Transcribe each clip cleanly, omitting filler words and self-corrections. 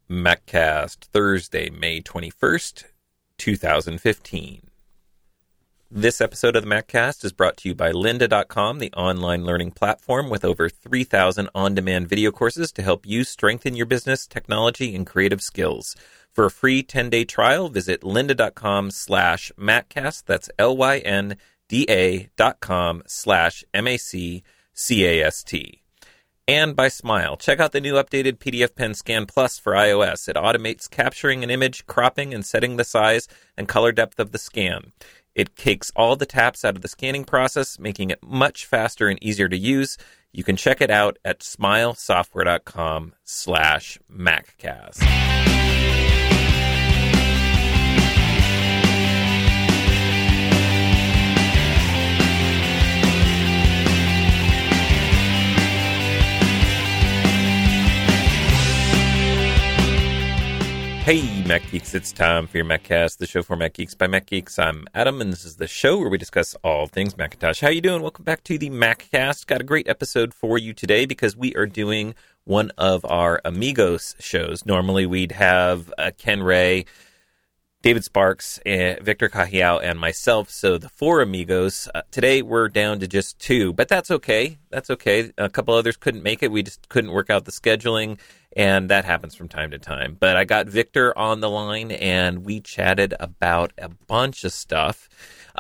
MacCast, Thursday, May 21st, 2015. This episode of the MacCast is brought to you by lynda.com, the online learning platform with over 3,000 on-demand video courses to help you strengthen your business, technology, and creative skills. For a free 10-day trial, visit lynda.com/MacCast. That's lynda.com/MacCast. And by Smile. Check out the new updated PDF Pen Scan Plus for iOS. It automates capturing an image, cropping, and setting the size and color depth of the scan. It takes all the taps out of the scanning process, making it much faster and easier to use. You can check it out at smilesoftware.com/MacCast. Hey, Mac Geeks, it's time for your MacCast, the show for Mac Geeks by Mac Geeks. I'm Adam, and this is the show where we discuss all things Macintosh. How you doing? Welcome back to the MacCast. Got a great episode for you today because we are doing one of our Amigos shows. Normally we'd have Ken Ray, David Sparks, Victor Cajiao, and myself, so the four Amigos. Today we're down to just two, but that's okay. That's okay. A couple others couldn't make it. We just couldn't work out the scheduling, and that happens from time to time. But I got Victor on the line, and we chatted about a bunch of stuff,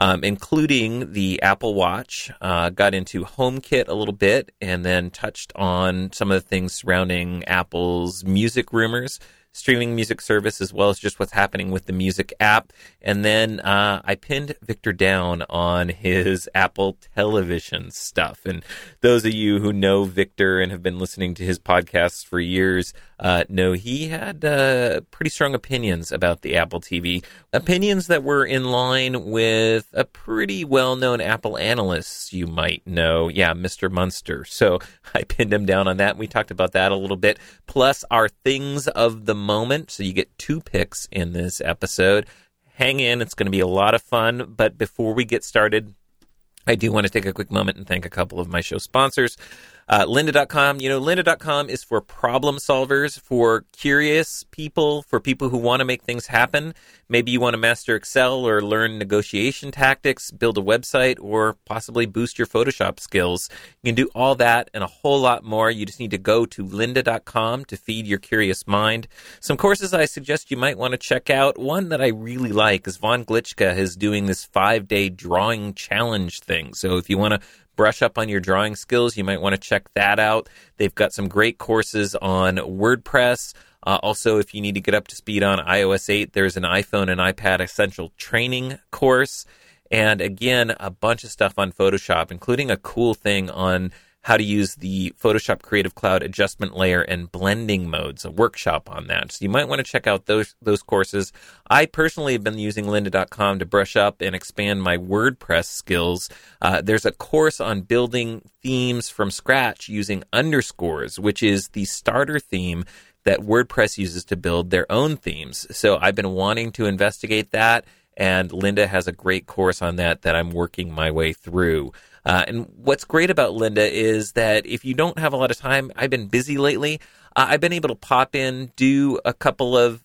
including the Apple Watch, got into HomeKit a little bit, and then touched on some of the things surrounding Apple's music rumors, streaming music service, as well as just what's happening with the music app. And then I pinned Victor down on his Apple Television stuff. And those of you who know Victor and have been listening to his podcasts for years know he had pretty strong opinions about the Apple TV. Opinions that were in line with a pretty well-known Apple analyst you might know. Yeah, Mr. Munster. So I pinned him down on that. We talked about that a little bit. Plus our things of the moment. So you get two picks in this episode. Hang in. It's going to be a lot of fun. But before we get started, I do want to take a quick moment and thank a couple of my show sponsors. Lynda.com. You know, Lynda.com is for problem solvers, for curious people, for people who want to make things happen. Maybe you want to master Excel or learn negotiation tactics, build a website, or possibly boost your Photoshop skills. You can do all that and a whole lot more. You just need to go to Lynda.com to feed your curious mind. Some courses I suggest you might want to check out. One that I really like is Von Glitchka is doing this 5-day drawing challenge thing. So if you want to brush up on your drawing skills, you might want to check that out. They've got some great courses on WordPress. Also, if you need to get up to speed on iOS 8, there's an iPhone and iPad Essential Training course. And again, a bunch of stuff on Photoshop, including a cool thing on how to use the Photoshop Creative Cloud adjustment layer and blending modes, a workshop on that. So you might want to check out those courses. I personally have been using lynda.com to brush up and expand my WordPress skills. There's a course on building themes from scratch using underscores, which is the starter theme that WordPress uses to build their own themes. So I've been wanting to investigate that, and Lynda has a great course on that I'm working my way through. And what's great about Lynda is that if you don't have a lot of time, I've been busy lately, I've been able to pop in, do a couple of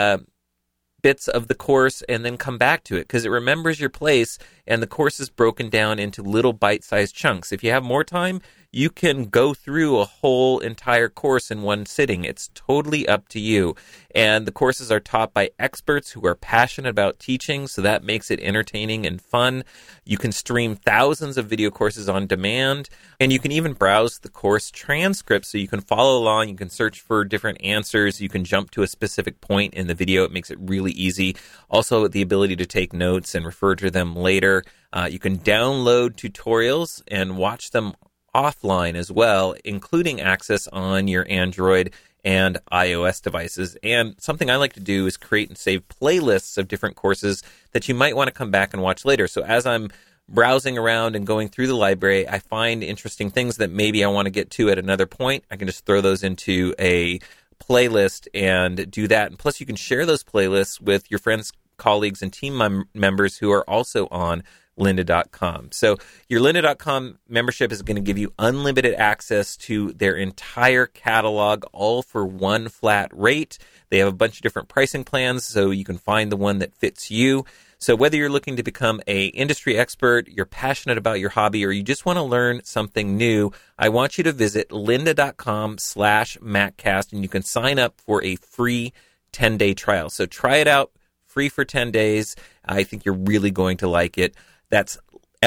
bits of the course, and then come back to it because it remembers your place, and the course is broken down into little bite-sized chunks. If you have more time, you can go through a whole entire course in one sitting. It's totally up to you. And the courses are taught by experts who are passionate about teaching, so that makes it entertaining and fun. You can stream thousands of video courses on demand, and you can even browse the course transcripts so you can follow along. You can search for different answers. You can jump to a specific point in the video. It makes it really easy. Also, the ability to take notes and refer to them later. You can download tutorials and watch them offline as well, including access on your Android and iOS devices. And something I like to do is create and save playlists of different courses that you might want to come back and watch later. So as I'm browsing around and going through the library, I find interesting things that maybe I want to get to at another point. I can just throw those into a playlist and do that. And plus, you can share those playlists with your friends, colleagues, and team members who are also on lynda.com. So your lynda.com membership is going to give you unlimited access to their entire catalog, all for one flat rate. They have a bunch of different pricing plans, so you can find the one that fits you. So whether you're looking to become a industry expert, you're passionate about your hobby, or you just want to learn something new, I want you to visit lynda.com/MacCast, and you can sign up for a free 10-day trial. So try it out, free for 10 days. I think you're really going to like it. That's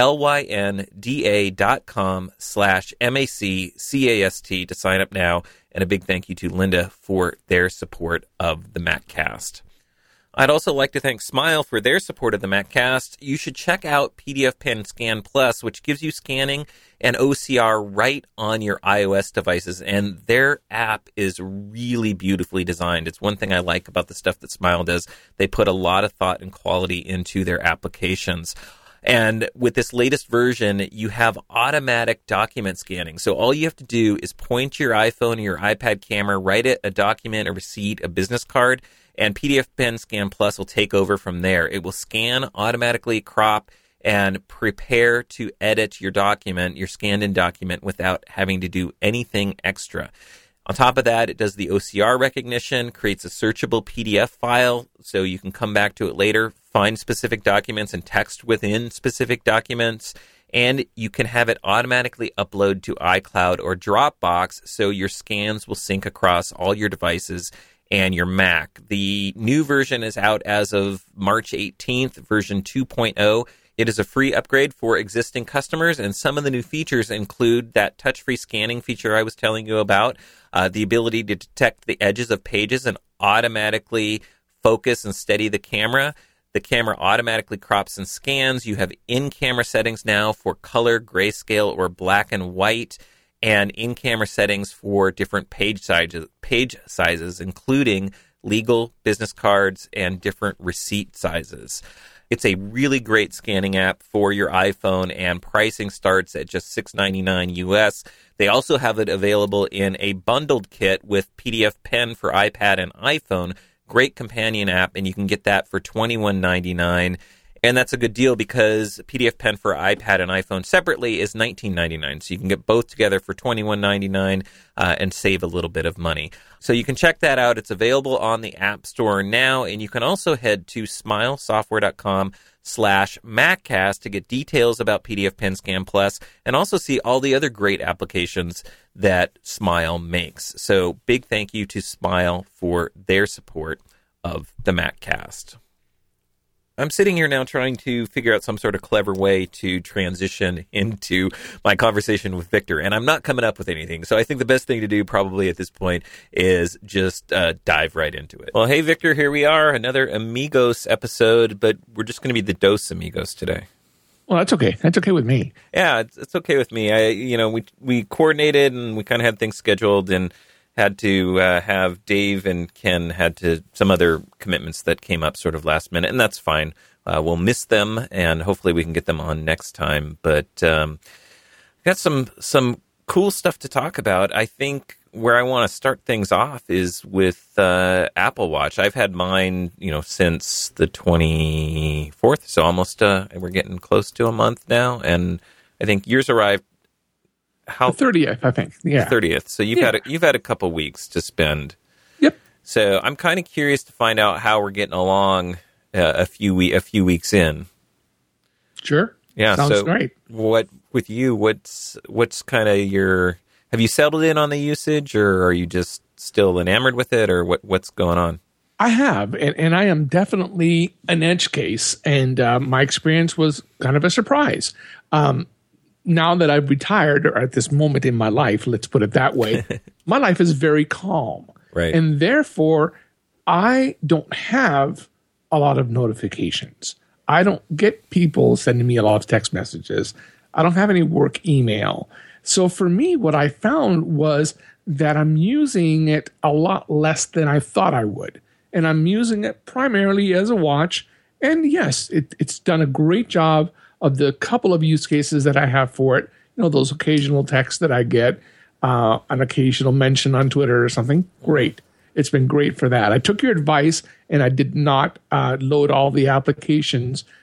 lynda.com/MacCast to sign up now. And a big thank you to Lynda for their support of the MacCast. I'd also like to thank Smile for their support of the MacCast. You should check out PDF Pen Scan Plus, which gives you scanning and OCR right on your iOS devices, and their app is really beautifully designed. It's one thing I like about the stuff that Smile does. They put a lot of thought and quality into their applications. And with this latest version, you have automatic document scanning. So all you have to do is point your iPhone or your iPad camera right at a document, a receipt, a business card, and PDF Pen Scan Plus will take over from there. It will scan, automatically crop, and prepare to edit your document, your scanned-in document, without having to do anything extra. On top of that, it does the OCR recognition, creates a searchable PDF file, so you can come back to it later, find specific documents and text within specific documents, and you can have it automatically upload to iCloud or Dropbox, so your scans will sync across all your devices and your Mac. The new version is out as of March 18th, version 2.0. It is a free upgrade for existing customers, and some of the new features include that touch-free scanning feature I was telling you about, the ability to detect the edges of pages and automatically focus and steady the camera. The camera automatically crops and scans. You have in-camera settings now for color, grayscale, or black and white, and in-camera settings for different page sizes, including legal, business cards, and different receipt sizes. It's a really great scanning app for your iPhone, and pricing starts at just $6.99 US. They also have it available in a bundled kit with PDF Pen for iPad and iPhone. Great companion app, and you can get that for $21.99. And that's a good deal because PDF Pen for iPad and iPhone separately is $19.99. So you can get both together for $21.99 and save a little bit of money. So you can check that out. It's available on the App Store now. And you can also head to smilesoftware.com/MacCast to get details about PDF Pen Scan Plus and also see all the other great applications that Smile makes. So big thank you to Smile for their support of the MacCast. I'm sitting here now trying to figure out some sort of clever way to transition into my conversation with Victor, and I'm not coming up with anything. So I think the best thing to do probably at this point is just dive right into it. Well, hey, Victor, here we are, another Amigos episode, but we're just going to be the Dos Amigos today. Well, that's okay. That's okay with me. Yeah, it's okay with me. We coordinated and we kind of had things scheduled and had to have Dave and Ken had to some other commitments that came up sort of last minute, and that's fine. We'll miss them, and hopefully we can get them on next time. But got some cool stuff to talk about. I think where I want to start things off is with Apple Watch. I've had mine, since the 24th, so almost we're getting close to a month now, and I think yours arrived. The 30th, I think. Yeah, 30th. So you've had a couple weeks to spend. Yep. So I'm kind of curious to find out how we're getting along a few weeks in. Sure. Yeah. Sounds great. What with you? What's kind of your? Have you settled in on the usage, or are you just still enamored with it, or what's going on? I have, and I am definitely an edge case, and my experience was kind of a surprise. Now that I've retired, or at this moment in my life, let's put it that way, my life is very calm. Right. And therefore, I don't have a lot of notifications. I don't get people sending me a lot of text messages. I don't have any work email. So for me, what I found was that I'm using it a lot less than I thought I would. And I'm using it primarily as a watch. And yes, it's done a great job of the couple of use cases that I have for it. Those occasional texts that I get, an occasional mention on Twitter or something. Great. It's been great for that. I took your advice and I did not load all the applications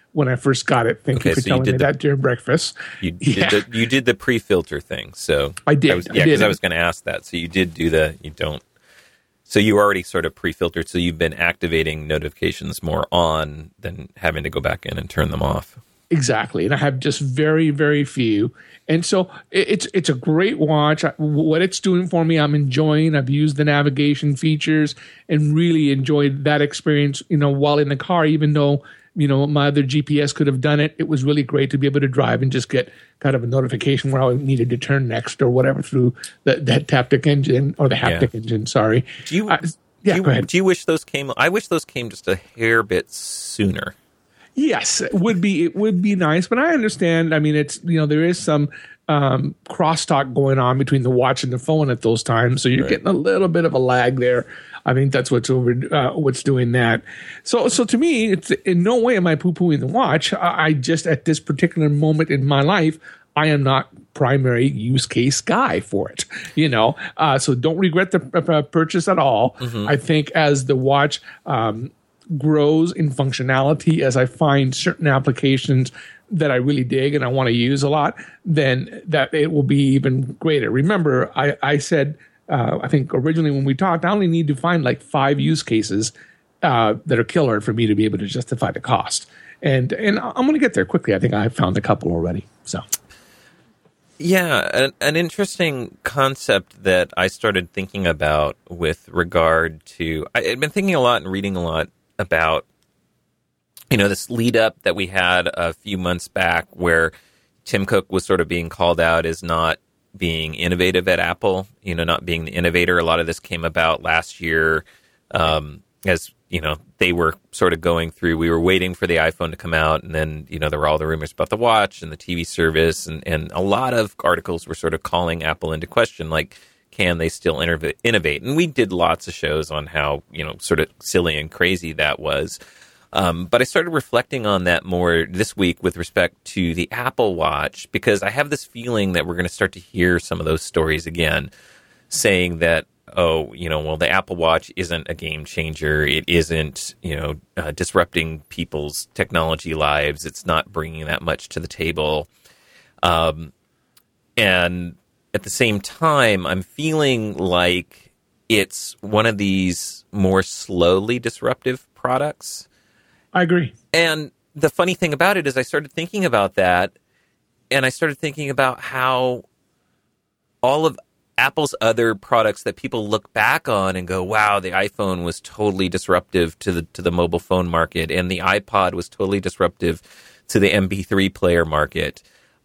when I first got it. Thank you for telling me that during breakfast. You did the pre-filter thing. So I did. Because I was going to ask that. So you did do so you already sort of pre-filtered. So you've been activating notifications more on than having to go back in and turn them off. Exactly. And I have just very, very few. And so it's a great watch. What it's doing for me, I'm enjoying. I've used the navigation features and really enjoyed that experience, while in the car, even though, my other GPS could have done it. It was really great to be able to drive and just get kind of a notification where I needed to turn next or whatever through that haptic engine or the haptic engine. Sorry. Go ahead. Do you wish those came? I wish those came just a hair bit sooner. Yes, it would be nice, but I understand. I mean, it's there is some crosstalk going on between the watch and the phone at those times, so you're getting a little bit of a lag there. I think that's what's doing that. So to me, it's in no way am I poo-pooing the watch. I just at this particular moment in my life, I am not primary use case guy for it. So don't regret the purchase at all. Mm-hmm. I think as the watch grows in functionality, as I find certain applications that I really dig and I want to use a lot, then that it will be even greater. Remember, I said, I think originally when we talked, I only need to find like 5 use cases that are killer for me to be able to justify the cost. And I'm going to get there quickly. I think I found a couple already. So, yeah, an interesting concept that I started thinking about with regard to, I've been thinking a lot and reading a lot about, this lead up that we had a few months back where Tim Cook was sort of being called out as not being innovative at Apple, not being the innovator. A lot of this came about last year as, they were sort of going through, we were waiting for the iPhone to come out, and then, there were all the rumors about the watch and the TV service, and a lot of articles were sort of calling Apple into question, like, can they still innovate? And we did lots of shows on how, sort of silly and crazy that was. But I started reflecting on that more this week with respect to the Apple Watch, because I have this feeling that we're going to start to hear some of those stories again, saying that, the Apple Watch isn't a game changer. It isn't, disrupting people's technology lives. It's not bringing that much to the table. And at the same time, I'm feeling like it's one of these more slowly disruptive products. I agree. And the funny thing about it is I started thinking about that, and I started thinking about how all of Apple's other products that people look back on and go, wow, the iPhone was totally disruptive to the mobile phone market, and the iPod was totally disruptive to the MP3 player market.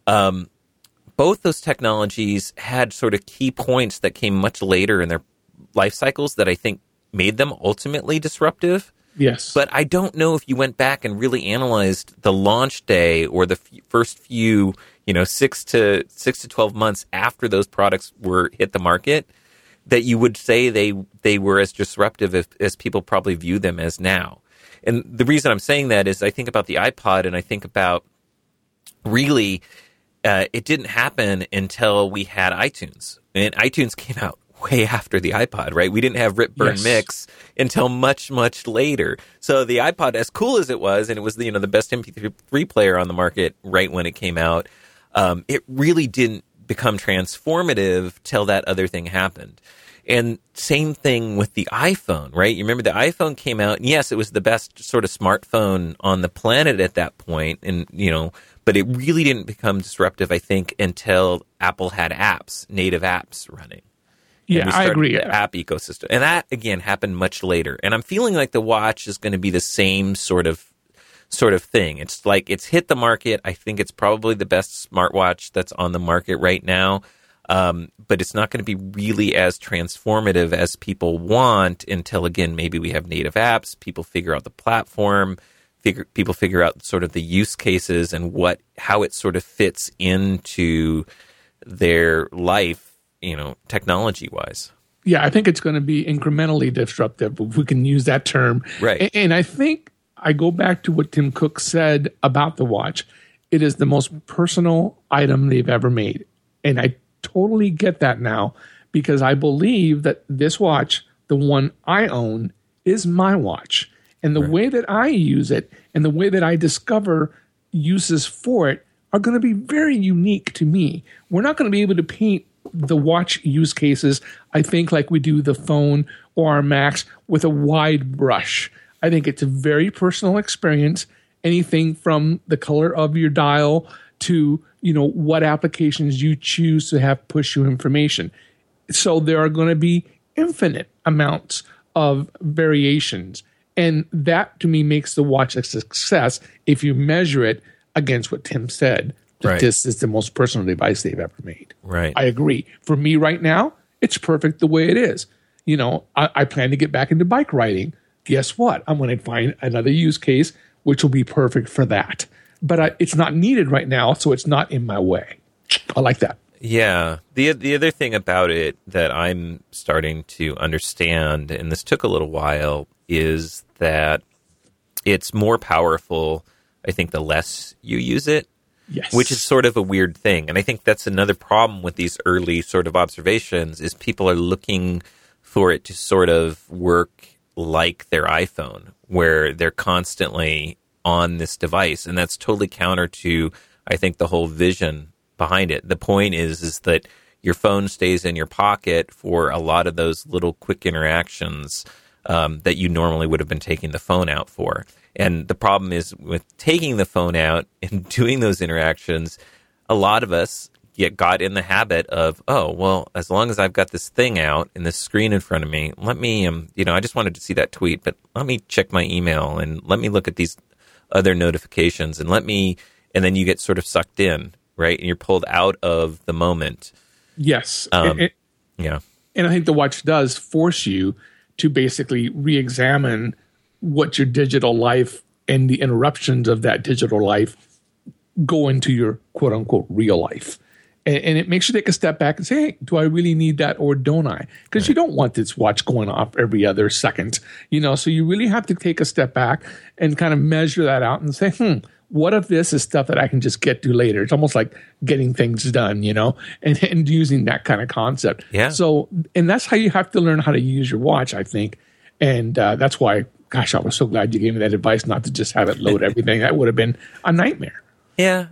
Both those technologies had sort of key points that came much later in their life cycles that I think made them ultimately disruptive. Yes. But I don't know if you went back and really analyzed the launch day or the first few, 6 to 12 months after those products hit the market, that you would say they were as disruptive as people probably view them as now. And the reason I'm saying that is I think about the iPod, and I think about really it didn't happen until we had iTunes. And iTunes came out way after the iPod, right? We didn't have Rip Burn Mix until much, much later. So the iPod, as cool as it was, and it was the best MP3 player on the market right when it came out, it really didn't become transformative till that other thing happened. And same thing with the iPhone, right? You remember the iPhone came out, and yes, it was the best sort of smartphone on the planet at that point, and but it really didn't become disruptive, I think, until Apple had native apps running. Yeah, I agree. The app ecosystem. And that, again, happened much later. And I'm feeling like the watch is going to be the same sort of thing. It's like it's hit the market. I think it's probably the best smartwatch that's on the market right now. But it's not going to be really as transformative as people want until, again, maybe we have native apps, people figure out the platform, people figure out sort of the use cases and how it sort of fits into their life, technology-wise. Yeah, I think it's going to be incrementally disruptive, if we can use that term. Right. And I think I go back to what Tim Cook said about the watch. It is the most personal item they've ever made. And I totally get that now, because I believe that this watch, the one I own, is my watch. And the way that I use it and the way that I discover uses for it are going to be very unique to me. We're not going to be able to paint the watch use cases, I think, like we do the phone or our Macs, with a wide brush. I think it's a very personal experience. Anything from the color of your dial to, what applications you choose to have push you information. So there are going to be infinite amounts of variations. And that, to me, makes the watch a success if you measure it against what Tim said. That this is the most personal device they've ever made. Right. I agree. For me right now, it's perfect the way it is. I plan to get back into bike riding. Guess what? I'm going to find another use case which will be perfect for that. But it's not needed right now, so it's not in my way. I like that. Yeah. The other thing about it that I'm starting to understand, and this took a little while, is that it's more powerful, I think, the less you use it. Yes. Which is sort of a weird thing. And I think that's another problem with these early sort of observations is people are looking for it to sort of work like their iPhone, where they're constantly on this device. And that's totally counter to, I think, the whole vision behind it. The point is that your phone stays in your pocket for a lot of those little quick interactions that you normally would have been taking the phone out for. And the problem is with taking the phone out and doing those interactions, a lot of us got in the habit of, oh, well, as long as I've got this thing out and this screen in front of me, let me, I just wanted to see that tweet, but let me check my email and let me look at these other notifications and then you get sort of sucked in, right? And you're pulled out of the moment. Yes. Yeah. And I think the watch does force you to basically re-examine what your digital life and the interruptions of that digital life go into your quote unquote real life. And it makes you take a step back and say, hey, do I really need that or don't I? Because you don't want this watch going off every other second, so you really have to take a step back and kind of measure that out and say, what if this is stuff that I can just get to later? It's almost like getting things done, and using that kind of concept. Yeah. So, and that's how you have to learn how to use your watch, I think. And that's why, gosh, I was so glad you gave me that advice not to just have it load everything. That would have been a nightmare. Yeah.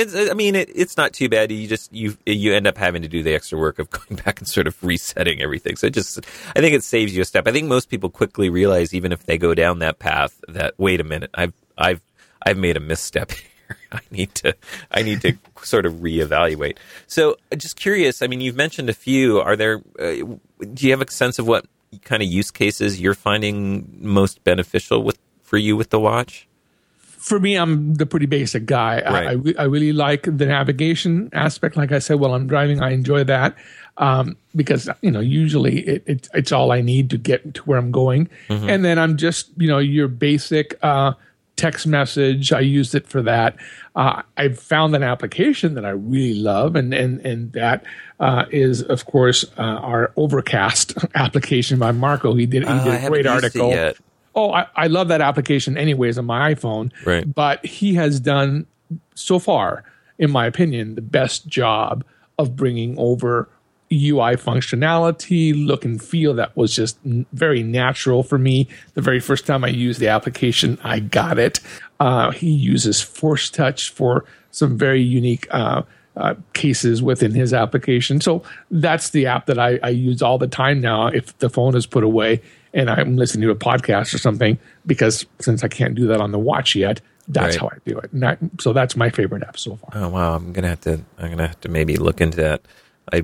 It's not too bad. You end up having to do the extra work of going back and sort of resetting everything. So I think it saves you a step. I think most people quickly realize, even if they go down that path, that wait a minute, I've made a misstep here. I need to sort of reevaluate. So, just curious. I mean, you've mentioned a few. Are there? Do you have a sense of what kind of use cases you're finding most beneficial for you with the watch? For me, I'm the pretty basic guy. Right. I really like the navigation aspect. Like I said, while I'm driving, I enjoy that because usually it's all I need to get to where I'm going. Mm-hmm. And then I'm just your basic text message. I used it for that. I've found an application that I really love, and that is, of course, our Overcast application by Marco. He did a great article. Oh, I love that application anyways on my iPhone. Right. But he has done, so far, in my opinion, the best job of bringing over UI functionality, look and feel that was just very natural for me. The very first time I used the application, I got it. He uses Force Touch for some very unique cases within his application. So that's the app that I use all the time now if the phone is put away and I'm listening to a podcast or something, because since I can't do that on the watch yet, that's how I do it. So that's my favorite app so far. Oh wow, I'm gonna have to maybe look into that. I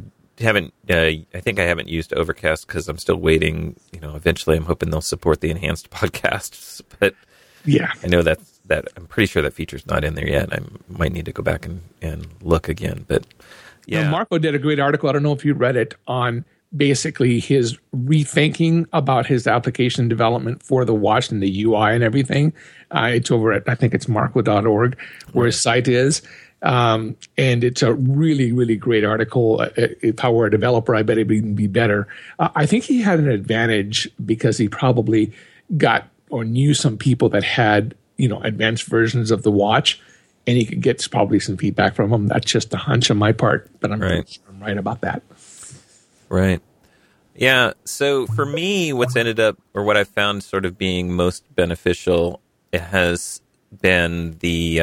think I haven't used Overcast because I'm still waiting. Eventually I'm hoping they'll support the enhanced podcasts, but yeah, I know that I'm pretty sure that feature's not in there yet. I might need to go back and look again, but yeah. Now, Marco did a great article. I don't know if you read it, on basically his rethinking about his application development for the watch and the UI and everything. It's over at, I think it's marco.org, where his site is. And it's a really, really great article. If I were a developer, I bet it'd even be better. I think he had an advantage because he probably got or knew some people that had, advanced versions of the watch, and he could get probably some feedback from them. That's just a hunch on my part, but I'm pretty sure I'm right about that. Right. Yeah. So for me, what's ended up, or what I've found sort of being most beneficial, it has been the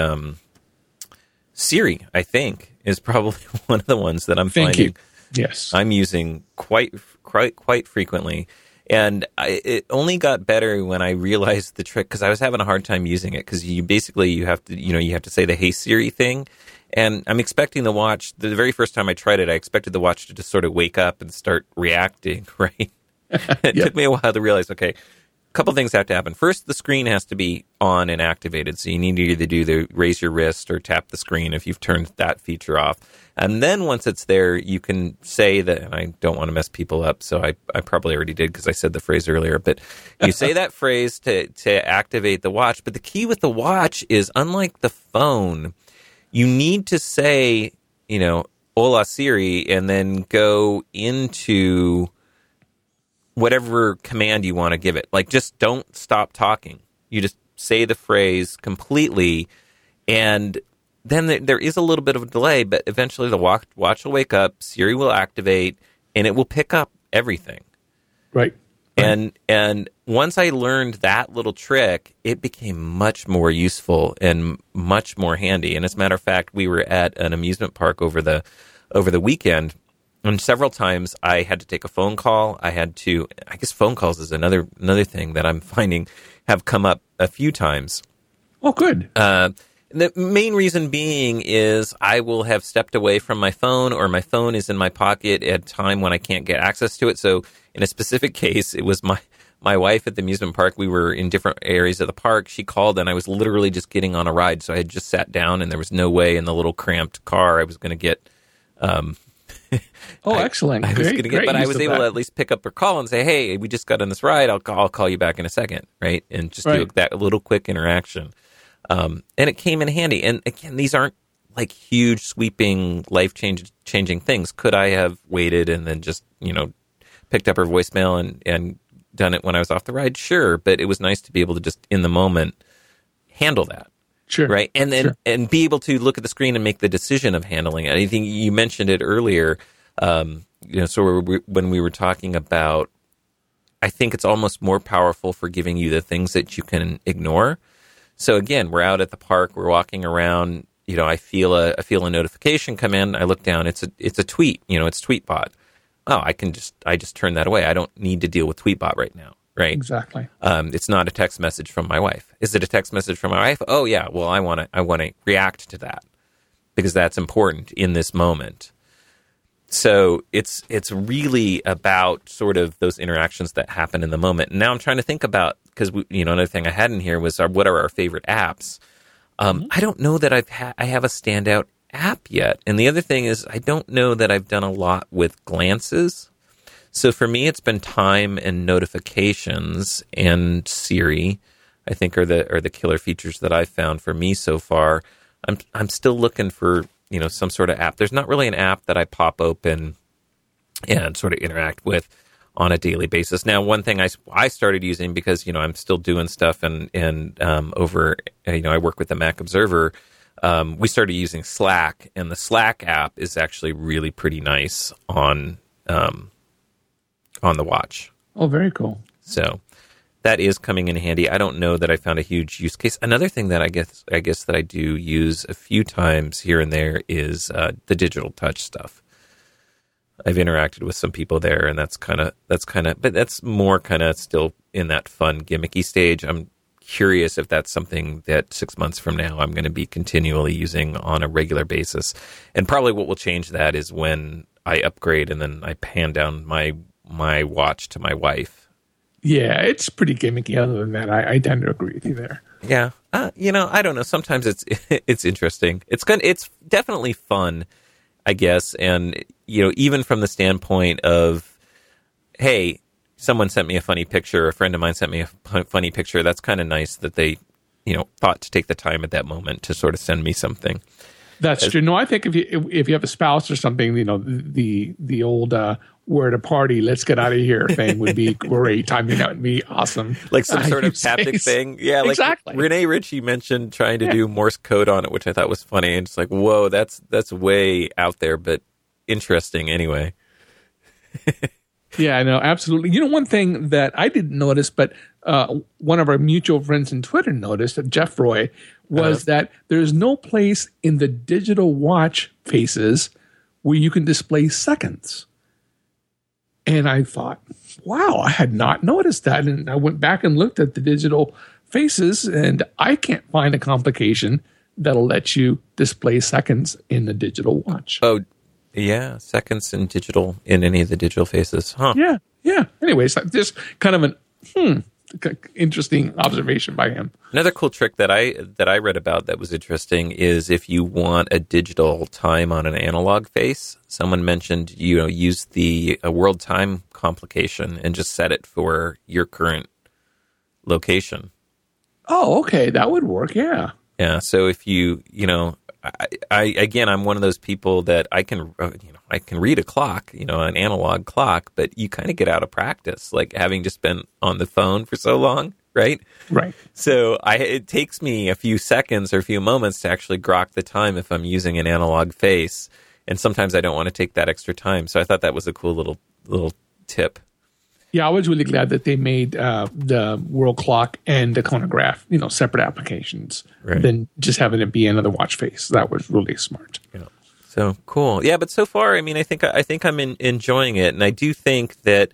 Siri, I think, is probably one of the ones that I'm finding. Yes. I'm using quite frequently. And it only got better when I realized the trick, because I was having a hard time using it, because you have to say the "Hey Siri" thing. And I'm expecting the watch, the very first time I tried it, I expected the watch to just sort of wake up and start reacting, right? It took me a while to realize, okay, a couple things have to happen. First, the screen has to be on and activated. So you need to either do the raise your wrist or tap the screen if you've turned that feature off. And then once it's there, you can say that, and I don't want to mess people up, so I probably already did because I said the phrase earlier, but you say that phrase to activate the watch. But the key with the watch is, unlike the phone, you need to say, Hola Siri, and then go into whatever command you want to give it. Like, just don't stop talking. You just say the phrase completely, and then there is a little bit of a delay, but eventually the watch will wake up, Siri will activate, and it will pick up everything. Right. And once I learned that little trick, it became much more useful and much more handy. And as a matter of fact, we were at an amusement park over the weekend, and several times I had to take a phone call. I guess phone calls is another thing that I'm finding have come up a few times. Oh, good. The main reason being is I will have stepped away from my phone, or my phone is in my pocket at a time when I can't get access to it. So in a specific case, it was my wife at the amusement park. We were in different areas of the park. She called, and I was literally just getting on a ride. So I had just sat down, and there was no way in the little cramped car I was going to get... excellent. I was going to get, but I was able to at least pick up her call and say, "Hey, we just got on this ride. I'll call you back in a second," right? And just do that little quick interaction. And it came in handy. And again, these aren't like huge, sweeping, life-changing things. Could I have waited and then just, picked up her voicemail and done it when I was off the ride? Sure. But it was nice to be able to just, in the moment, handle that. Sure. Right. And then, and be able to look at the screen and make the decision of handling it. I think you mentioned it earlier, so when we were talking about, I think it's almost more powerful for giving you the things that you can ignore. So again, we're out at the park, we're walking around, I feel a notification come in. I look down, it's a tweet, it's Tweetbot. Oh, I just turn that away. I don't need to deal with Tweetbot right now. Right. Exactly. It's not a text message from my wife. Is it a text message from my wife? Oh yeah. Well, I want to react to that because that's important in this moment. So it's really about sort of those interactions that happen in the moment. Now I'm trying to think about, because another thing I had in here was what are our favorite apps. I don't know that I have a standout app yet. And the other thing is, I don't know that I've done a lot with glances. So for me, it's been time and notifications, and Siri, I think are the killer features that I've found for me so far. I'm still looking for some sort of app. There's not really an app that I pop open and sort of interact with on a daily basis. Now, one thing I started using, because I'm still doing stuff and over I work with the Mac Observer. We started using Slack, and the Slack app is actually really pretty nice on the watch. Oh, very cool. So that is coming in handy. I don't know that I found a huge use case. Another thing that I guess that I do use a few times here and there is the digital touch stuff. I've interacted with some people there, and that's more kind of still in that fun gimmicky stage. I'm curious if that's something that 6 months from now I'm going to be continually using on a regular basis. And probably what will change that is when I upgrade and then I pan down my watch to my wife. Yeah, it's pretty gimmicky. Other than that, I tend to agree with you there. Yeah, I don't know. Sometimes it's interesting. It's definitely fun, I guess. And even from the standpoint of, hey, someone sent me a funny picture. A friend of mine sent me a funny picture. That's kind of nice that they, thought to take the time at that moment to sort of send me something. That's true. No, I think if you have a spouse or something, the old we're at a party, let's get out of here thing would be great. I mean, that would be awesome. Like some sort of haptic thing. Yeah, like exactly. Renee Ritchie mentioned trying to do Morse code on it, which I thought was funny. And it's like, whoa, that's way out there, but interesting anyway. Yeah, I know, absolutely. You know, one thing that I didn't notice, but one of our mutual friends on Twitter noticed, Jeff Roy, was that there's no place in the digital watch faces where you can display seconds. And I thought, wow, I had not noticed that. And I went back and looked at the digital faces, and I can't find a complication that'll let you display seconds in the digital watch. Oh, yeah, seconds in digital, in any of the digital faces. Huh. Yeah. Anyways, just kind of an interesting observation by him. Another cool trick that I read about that was interesting is if you want a digital time on an analog face, someone mentioned, use the world time complication and just set it for your current location. Oh, okay. That would work. Yeah. Yeah. So if I'm one of those people that I can read a clock, an analog clock, but you kind of get out of practice, like having just been on the phone for so long, right? Right. So it takes me a few seconds or a few moments to actually grok the time if I'm using an analog face, and sometimes I don't want to take that extra time. So I thought that was a cool little tip. Yeah, I was really glad that they made the world clock and the chronograph, separate applications than just having it be another watch face. That was really smart. Yeah. So cool. Yeah, but so far, I mean, I think I'm enjoying it, and I do think that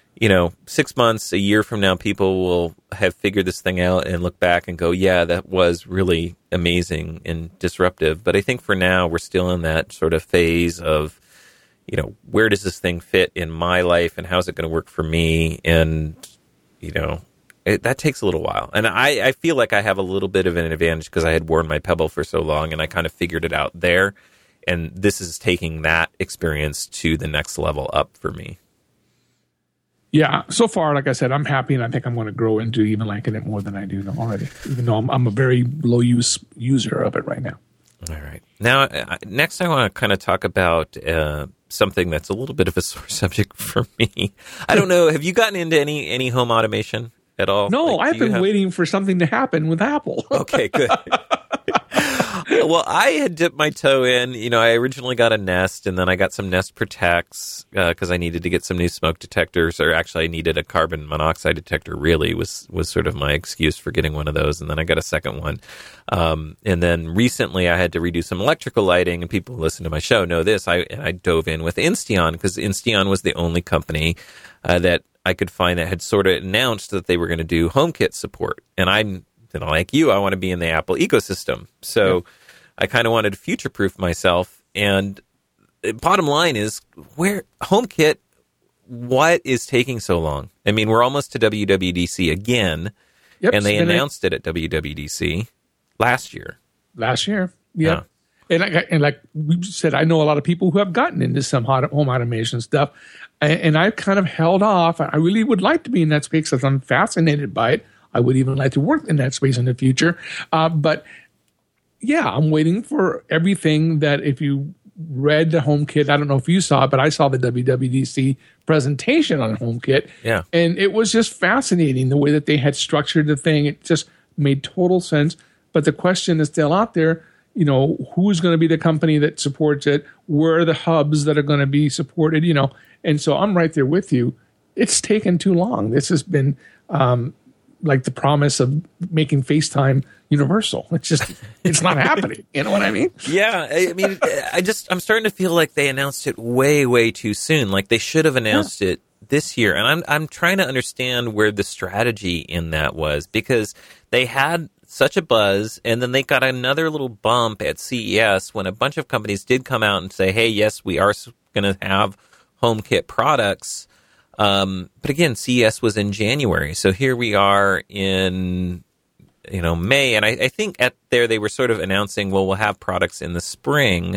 6 months, a year from now, people will have figured this thing out and look back and go, yeah, that was really amazing and disruptive. But I think for now, we're still in that sort of phase of, where does this thing fit in my life and how's it going to work for me? And, that takes a little while. And I feel like I have a little bit of an advantage because I had worn my Pebble for so long and I kind of figured it out there. And this is taking that experience to the next level up for me. Yeah, so far, like I said, I'm happy, and I think I'm going to grow into even liking it more than I do already, even though I'm a very low-use user of it right now. All right. Now, next I want to kind of talk about something that's a little bit of a sore subject for me. I don't know, have you gotten into any home automation at all? No, I've been waiting for something to happen with Apple. Okay, good. Well, I had dipped my toe in. I originally got a Nest, and then I got some Nest Protects because I needed to get some new smoke detectors, or actually I needed a carbon monoxide detector, really, was sort of my excuse for getting one of those, and then I got a second one. And then recently I had to redo some electrical lighting, and people who listen to my show know this. I dove in with Insteon because Insteon was the only company that I could find that had sort of announced that they were going to do HomeKit support. And I'm like you, I want to be in the Apple ecosystem. So I kind of wanted to future-proof myself. And bottom line is, where HomeKit, what is taking so long? I mean, we're almost to WWDC again, and they announced it at WWDC last year. Yeah. And like we said, I know a lot of people who have gotten into some home automation stuff, and I've kind of held off. I really would like to be in that space because I'm fascinated by it. I would even like to work in that space in the future. But yeah, I'm waiting for everything that if you read the HomeKit, I don't know if you saw it, but I saw the WWDC presentation on HomeKit. Yeah. And it was just fascinating the way that they had structured the thing. It just made total sense. But the question is still out there, who's going to be the company that supports it? Where are the hubs that are going to be supported? And so I'm right there with you. It's taken too long. This has been like the promise of making FaceTime universal. It's not happening. You know what I mean? Yeah. I mean, I'm starting to feel like they announced it way, way too soon. Like they should have announced it this year. And I'm trying to understand where the strategy in that was, because they had such a buzz, and then they got another little bump at CES when a bunch of companies did come out and say, hey, yes, we are going to have HomeKit products. But again, CES was in January. So here we are in, May. And I think they were sort of announcing, well, we'll have products in the spring.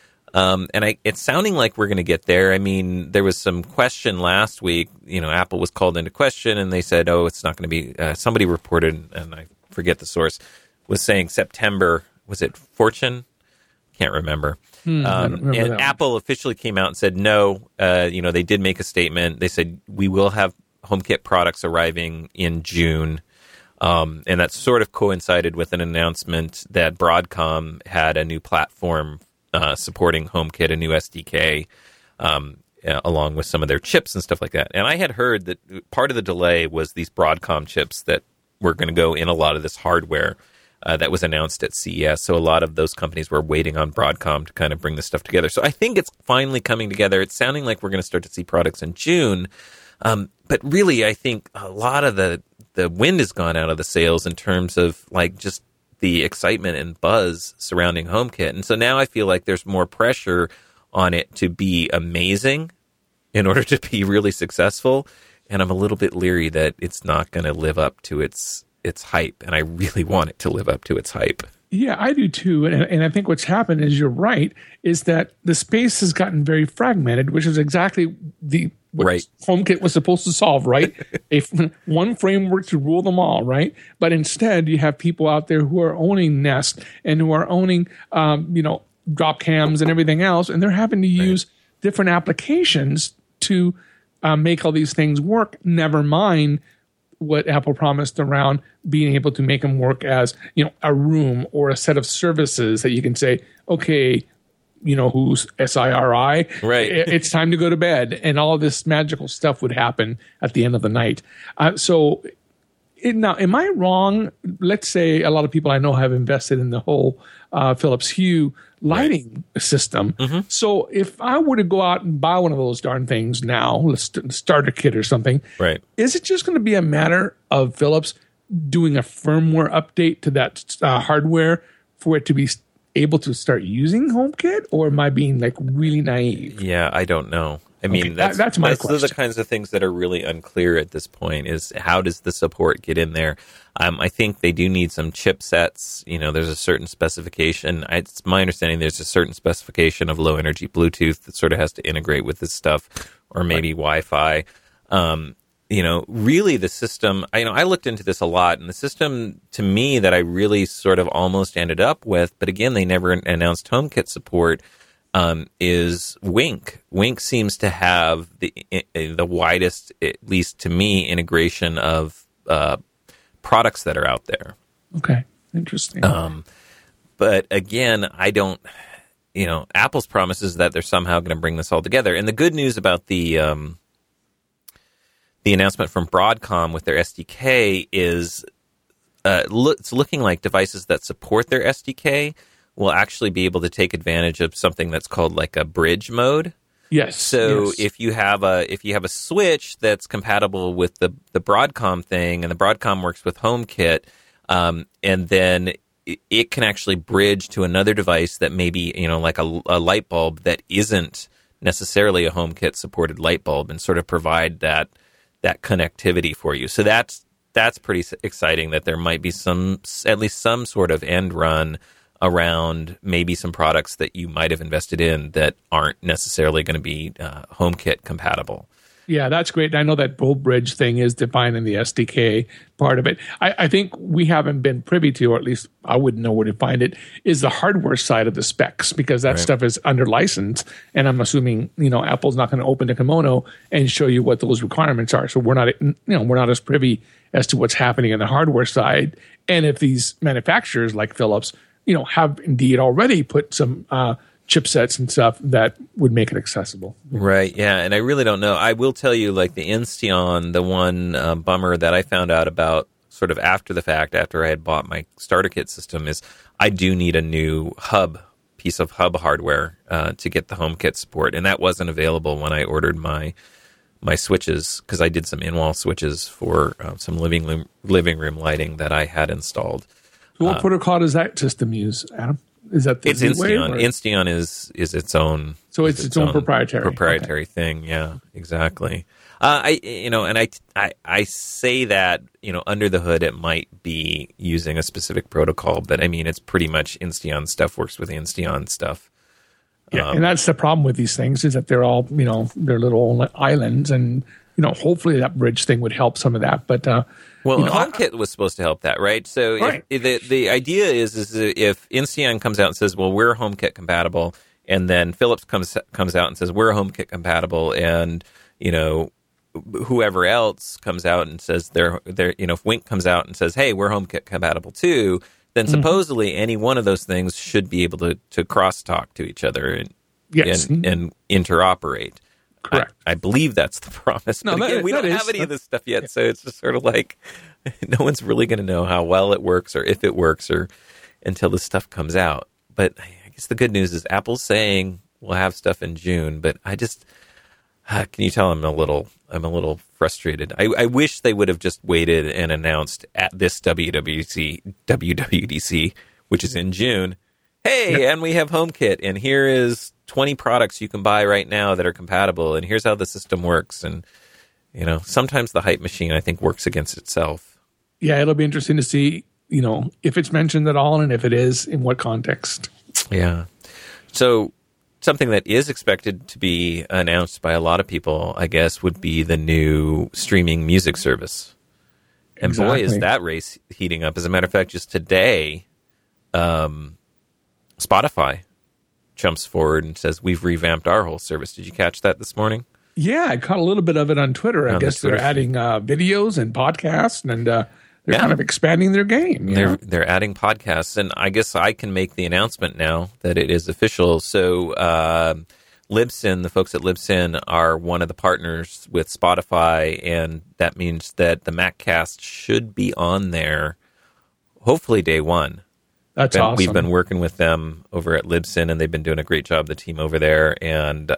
And it's sounding like we're going to get there. I mean, there was some question last week. Apple was called into question, and they said, oh, it's not going to be, somebody reported, and I forget the source, was saying September. Was it Fortune? Can't remember. I don't remember and Apple officially came out and said no. They did make a statement. They said we will have HomeKit products arriving in June, and that sort of coincided with an announcement that Broadcom had a new platform supporting HomeKit, a new SDK. along with some of their chips and stuff like that. And I had heard that part of the delay was these Broadcom chips that were going to go in a lot of this hardware that was announced at CES. So a lot of those companies were waiting on Broadcom to kind of bring this stuff together. So I think it's finally coming together. It's sounding like we're going to start to see products in June. But really, I think a lot of the wind has gone out of the sails in terms of like just the excitement and buzz surrounding HomeKit. And so now I feel like there's more pressure on it to be amazing in order to be really successful. And I'm a little bit leery that it's not going to live up to its hype. And I really want it to live up to its hype. Yeah, I do too. And I think what's happened is, you're right, is that the space has gotten very fragmented, which is exactly what right. HomeKit was supposed to solve, right? One framework to rule them all, right? But instead, you have people out there who are owning Nest and who are owning, drop cams and everything else, and they're having to use different applications to make all these things work. Never mind what Apple promised around being able to make them work as, a room or a set of services that you can say, okay, who's SIRI? Right. It's time to go to bed. And all of this magical stuff would happen at the end of the night. Now, am I wrong? Let's say a lot of people I know have invested in the whole Philips Hue lighting system. Mm-hmm. So if I were to go out and buy one of those darn things now, let's start a kit or something, right? Is it just going to be a matter of Philips doing a firmware update to that hardware for it to be able to start using HomeKit, or am I being like really naive? Yeah, I don't know. I mean, that's my question. Those are the kinds of things that are really unclear at this point, is how does the support get in there? I think they do need some chipsets. There's a certain specification. It's my understanding there's a certain specification of low-energy Bluetooth that sort of has to integrate with this stuff, or maybe Wi-Fi. Really the system, I looked into this a lot, and the system to me that I really sort of almost ended up with, but again, they never announced HomeKit support, is Wink. Wink seems to have the widest, at least to me, integration of products that are out there. Okay, interesting. But again, I don't, Apple's promises that they're somehow going to bring this all together. And the good news about the announcement from Broadcom with their SDK is it's looking like devices that support their SDK will actually be able to take advantage of something that's called like a bridge mode. Yes. So if you have a switch that's compatible with the Broadcom thing, and the Broadcom works with HomeKit, and then it can actually bridge to another device that maybe like a light bulb that isn't necessarily a HomeKit supported light bulb, and sort of provide that connectivity for you. So that's pretty exciting, that there might be at least some sort of end run around maybe some products that you might have invested in that aren't necessarily going to be HomeKit compatible. Yeah, that's great. I know that Bulb Bridge thing is defined in the SDK part of it. I think we haven't been privy to, or at least I wouldn't know where to find it, is the hardware side of the specs, because that stuff is under license. And I'm assuming, Apple's not going to open the kimono and show you what those requirements are. So we're not as privy as to what's happening on the hardware side. And if these manufacturers like Philips, have indeed already put some chipsets and stuff that would make it accessible. Right, yeah, and I really don't know. I will tell you, like the Insteon, the one bummer that I found out about sort of after the fact, after I had bought my starter kit system, is I do need a new piece of hub hardware to get the HomeKit support, and that wasn't available when I ordered my switches, because I did some in-wall switches for some living room lighting that I had installed. So what protocol does that system use, Adam? Is that the it's Insteon? Insteon is its own. So it's its own proprietary thing. Yeah, exactly. I say that under the hood it might be using a specific protocol, but I mean it's pretty much Insteon stuff works with Insteon stuff. Yeah, and that's the problem with these things, is that they're all they're little islands, and hopefully that bridge thing would help some of that, but. HomeKit was supposed to help that, right? So if the idea is if Insteon comes out and says, well, we're HomeKit compatible, and then Philips comes out and says, we're HomeKit compatible, and, whoever else comes out and says they're if Wink comes out and says, hey, we're HomeKit compatible too, then supposedly any one of those things should be able to crosstalk to each other and interoperate. Correct. I believe that's the promise. No, but again, we don't have any of this stuff yet, so it's just sort of like no one's really going to know how well it works or if it works or until this stuff comes out. But I guess the good news is Apple's saying we'll have stuff in June, but I just can you tell I'm a little frustrated. I wish they would have just waited and announced at this WWDC, which is in June. Hey, and we have HomeKit, and here is 20 products you can buy right now that are compatible, and here's how the system works. And, you know, sometimes the hype machine, I think, works against itself. Yeah, it'll be interesting to see, you know, if it's mentioned at all, and if it is, in what context. Yeah. So something that is expected to be announced by a lot of people, I guess, would be the new streaming music service. And boy, is that race heating up. As a matter of fact, just today, Spotify jumps forward and says, we've revamped our whole service. Did you catch that this morning? Yeah, I caught a little bit of it on Twitter. I guess they're adding videos and podcasts, and they're kind of expanding their game. They're adding podcasts, and I guess I can make the announcement now that it is official. So Libsyn, the folks at Libsyn are one of the partners with Spotify, and that means that the MacCast should be on there hopefully day one. That's awesome. We've been working with them over at Libsyn, and they've been doing a great job, the team over there. And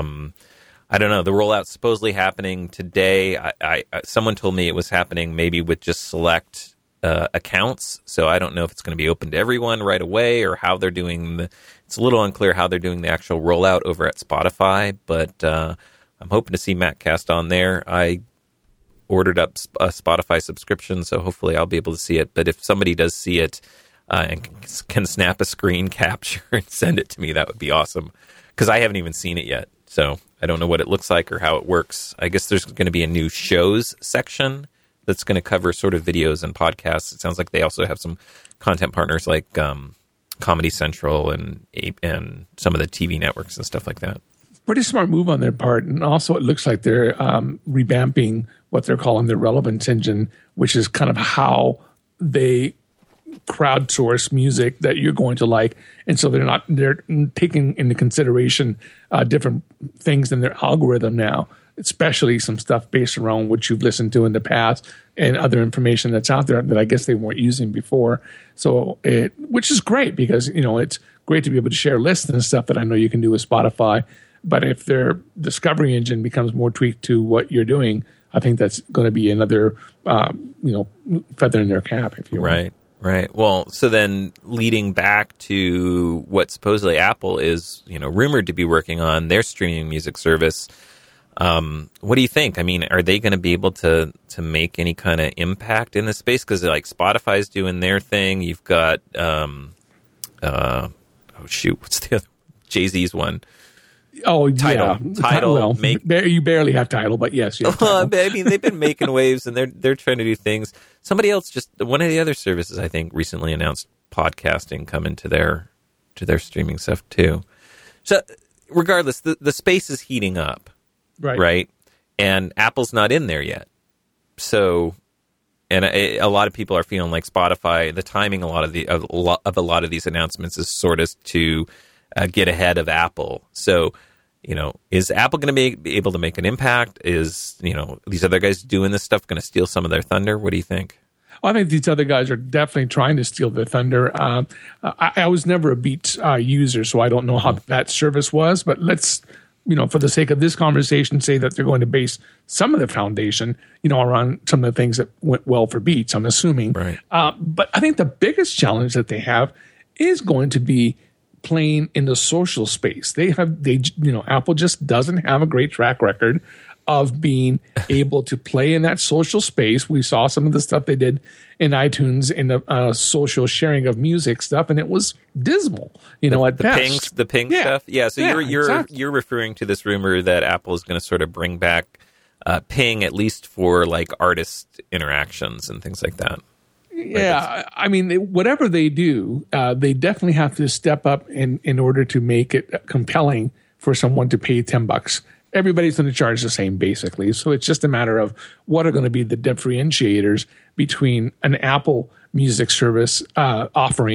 I don't know, the rollout's supposedly happening today. Someone told me it was happening maybe with just select accounts. So I don't know if it's going to be open to everyone right away or how they're doing it's a little unclear how they're doing the actual rollout over at Spotify. But I'm hoping to see MacCast on there. I ordered up a Spotify subscription, so hopefully I'll be able to see it. But if somebody does see it, and can snap a screen capture and send it to me, that would be awesome. Because I haven't even seen it yet, so I don't know what it looks like or how it works. I guess there's going to be a new shows section that's going to cover sort of videos and podcasts. It sounds like they also have some content partners like Comedy Central and some of the TV networks and stuff like that. Pretty smart move on their part. And also it looks like they're revamping what they're calling their relevance engine, which is kind of how they crowdsource music that you're going to like. And so they're taking into consideration different things in their algorithm now, especially some stuff based around what you've listened to in the past and other information that's out there that I guess they weren't using before. So which is great because, you know, it's great to be able to share lists and stuff that I know you can do with Spotify. But if their discovery engine becomes more tweaked to what you're doing, I think that's going to be another, feather in their cap, if you will. Right. Right. Well, so then leading back to what supposedly Apple is, rumored to be working on their streaming music service. What do you think? I mean, are they going to be able to make any kind of impact in this space? Because like Spotify's doing their thing. You've got, what's the other? Jay-Z's one. Oh, Tidal. Yeah. Tidal. Well, you barely have Tidal, but yes. You have Tidal. I mean, they've been making waves and they're trying to do things. Somebody else, one of the other services, I think, recently announced podcasting coming to their streaming stuff too. So regardless, the space is heating up, right? And Apple's not in there yet. So, and a lot of people are feeling like Spotify, the timing of a lot of these announcements is sort of to get ahead of Apple. So, is Apple going to be able to make an impact? Is, these other guys doing this stuff going to steal some of their thunder? What do you think? Well, I think these other guys are definitely trying to steal their thunder. I was never a Beats user, so I don't know how that service was. But let's, for the sake of this conversation, say that they're going to base some of the foundation, around some of the things that went well for Beats, I'm assuming. Right. But I think the biggest challenge that they have is going to be playing in the social space. Apple just doesn't have a great track record of being able to play in that social space. We saw some of the stuff they did in iTunes in the social sharing of music stuff, and it was dismal. At best. The ping stuff. Yeah. So exactly. You're referring to this rumor that Apple is going to sort of bring back ping, at least for like artist interactions and things like that. Yeah, I mean, whatever they do, they definitely have to step up in order to make it compelling for someone to pay $10. Everybody's going to charge the same, basically. So it's just a matter of what are going to be the differentiators between an Apple Music service offering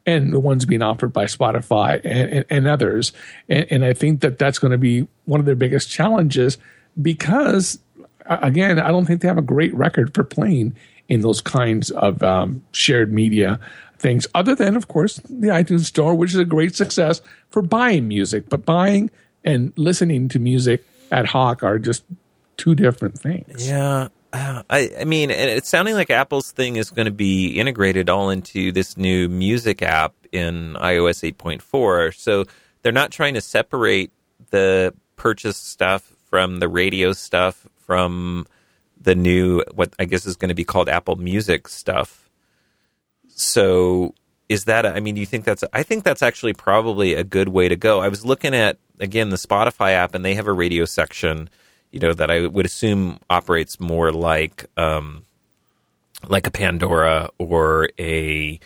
and the ones being offered by Spotify and others. And I think that that's going to be one of their biggest challenges because, again, I don't think they have a great record for playing in those kinds of shared media things, other than, of course, the iTunes Store, which is a great success for buying music. But buying and listening to music ad hoc are just two different things. Yeah. I mean, it's sounding like Apple's thing is going to be integrated all into this new music app in iOS 8.4. So they're not trying to separate the purchase stuff from the radio stuff from the new, what I guess is going to be called Apple Music stuff. So is that, I mean, do you think I think that's actually probably a good way to go. I was looking at, again, the Spotify app, and they have a radio section, that I would assume operates more like a Pandora or a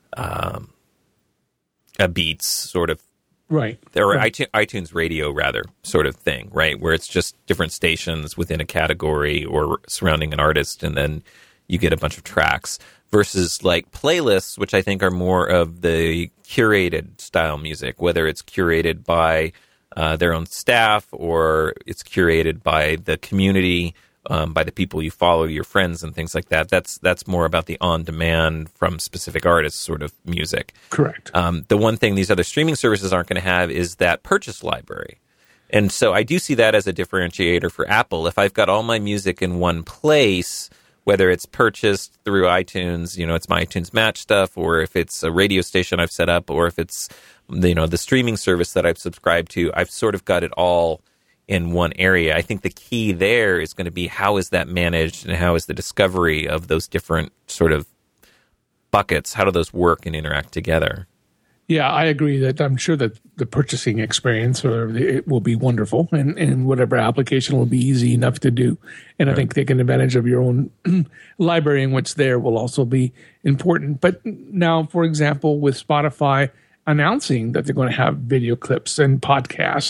Beats sort of, right? Or right. iTunes Radio rather sort of thing, right? Where it's just different stations within a category or surrounding an artist, and then you get a bunch of tracks. Versus like playlists, which I think are more of the curated style music, whether it's curated by their own staff, or it's curated by the community, by the people you follow, your friends, and things like that. That's more about the on-demand from specific artists sort of music. Correct. The one thing these other streaming services aren't going to have is that purchase library. And so I do see that as a differentiator for Apple. If I've got all my music in one place, whether it's purchased through iTunes, it's my iTunes Match stuff, or if it's a radio station I've set up, or if it's the streaming service that I've subscribed to, I've sort of got it all in one area. I think the key there is going to be how is that managed and how is the discovery of those different sort of buckets, how do those work and interact together? Yeah, I agree that I'm sure that the purchasing experience it will be wonderful, and whatever application will be easy enough to do. And I think taking advantage of your own library and what's there will also be important. But now, for example, with Spotify announcing that they're going to have video clips and podcasts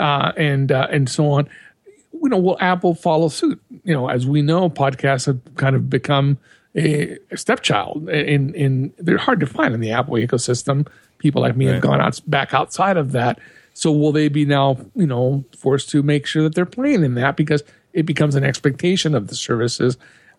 and so on, will Apple follow suit? As we know, podcasts have kind of become a stepchild, in they're hard to find in the Apple ecosystem. People like me have gone back outside of that. So will they be now, forced to make sure that they're playing in that, because it becomes an expectation of the services?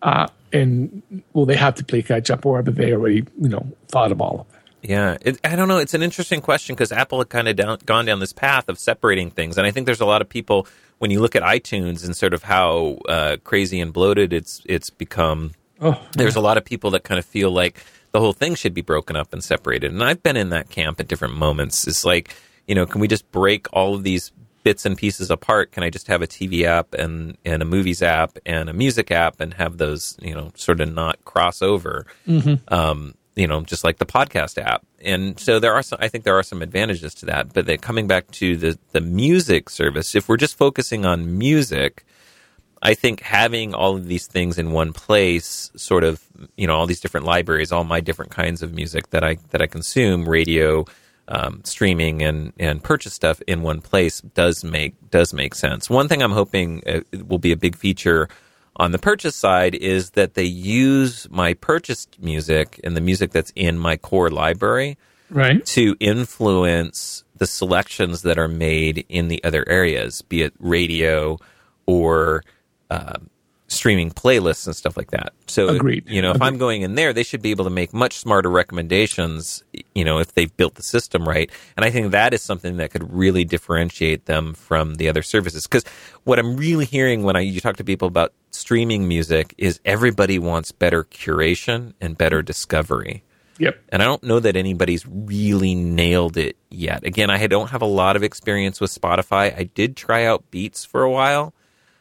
And will they have to play catch up, or have they already, thought of all of that? Yeah, I don't know. It's an interesting question because Apple had kind of gone down this path of separating things. And I think there's a lot of people, when you look at iTunes and sort of how crazy and bloated it's become, there's a lot of people that kind of feel like the whole thing should be broken up and separated. And I've been in that camp at different moments. It's like, can we just break all of these bits and pieces apart? Can I just have a TV app and a movies app and a music app and have those, sort of not cross over? Mm-hmm. Just like the podcast app. And so I think there are some advantages to that. But then coming back to the music service, if we're just focusing on music, I think having all of these things in one place, sort of, all these different libraries, all my different kinds of music that I consume, radio, streaming, and purchase stuff in one place does make sense. One thing I'm hoping will be a big feature on the purchase side is that they use my purchased music and the music that's in my core library to influence the selections that are made in the other areas, be it radio or streaming playlists and stuff like that. So, Agreed. If I'm going in there, they should be able to make much smarter recommendations, if they've built the system right. And I think that is something that could really differentiate them from the other services. Because what I'm really hearing when you talk to people about streaming music is everybody wants better curation and better discovery. Yep. And I don't know that anybody's really nailed it yet. Again, I don't have a lot of experience with Spotify. I did try out Beats for a while.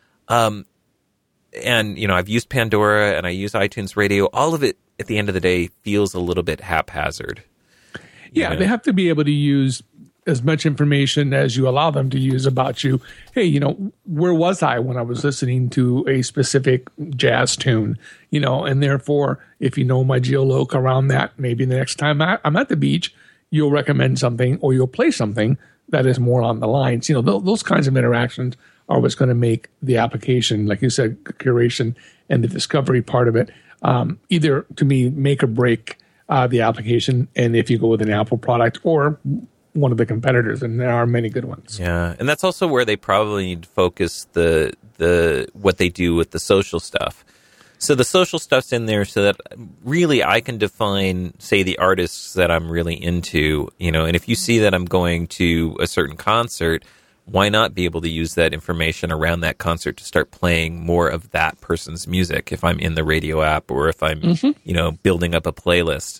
And, I've used Pandora and I use iTunes Radio. All of it, at the end of the day, feels a little bit haphazard. Yeah, they have to be able to use as much information as you allow them to use about you. Hey, where was I when I was listening to a specific jazz tune? And therefore, if you know my geoloc around that, maybe the next time I'm at the beach, you'll recommend something or you'll play something that is more on the lines. Those kinds of interactions are what's going to make the application, like you said, curation and the discovery part of it, either to me make or break the application, and if you go with an Apple product or one of the competitors, and there are many good ones. Yeah, and that's also where they probably need to focus the what they do with the social stuff. So the social stuff's in there so that really I can define, say, the artists that I'm really into, and if you see that I'm going to a certain concert, why not be able to use that information around that concert to start playing more of that person's music if I'm in the radio app or if I'm, building up a playlist,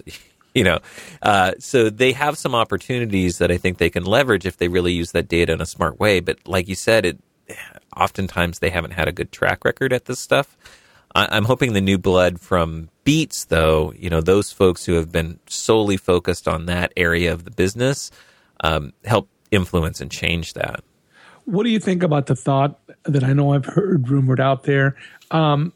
So they have some opportunities that I think they can leverage if they really use that data in a smart way. But like you said, oftentimes they haven't had a good track record at this stuff. I'm hoping the new blood from Beats, though, those folks who have been solely focused on that area of the business, help influence and change that. What do you think about the thought that I know I've heard rumored out there of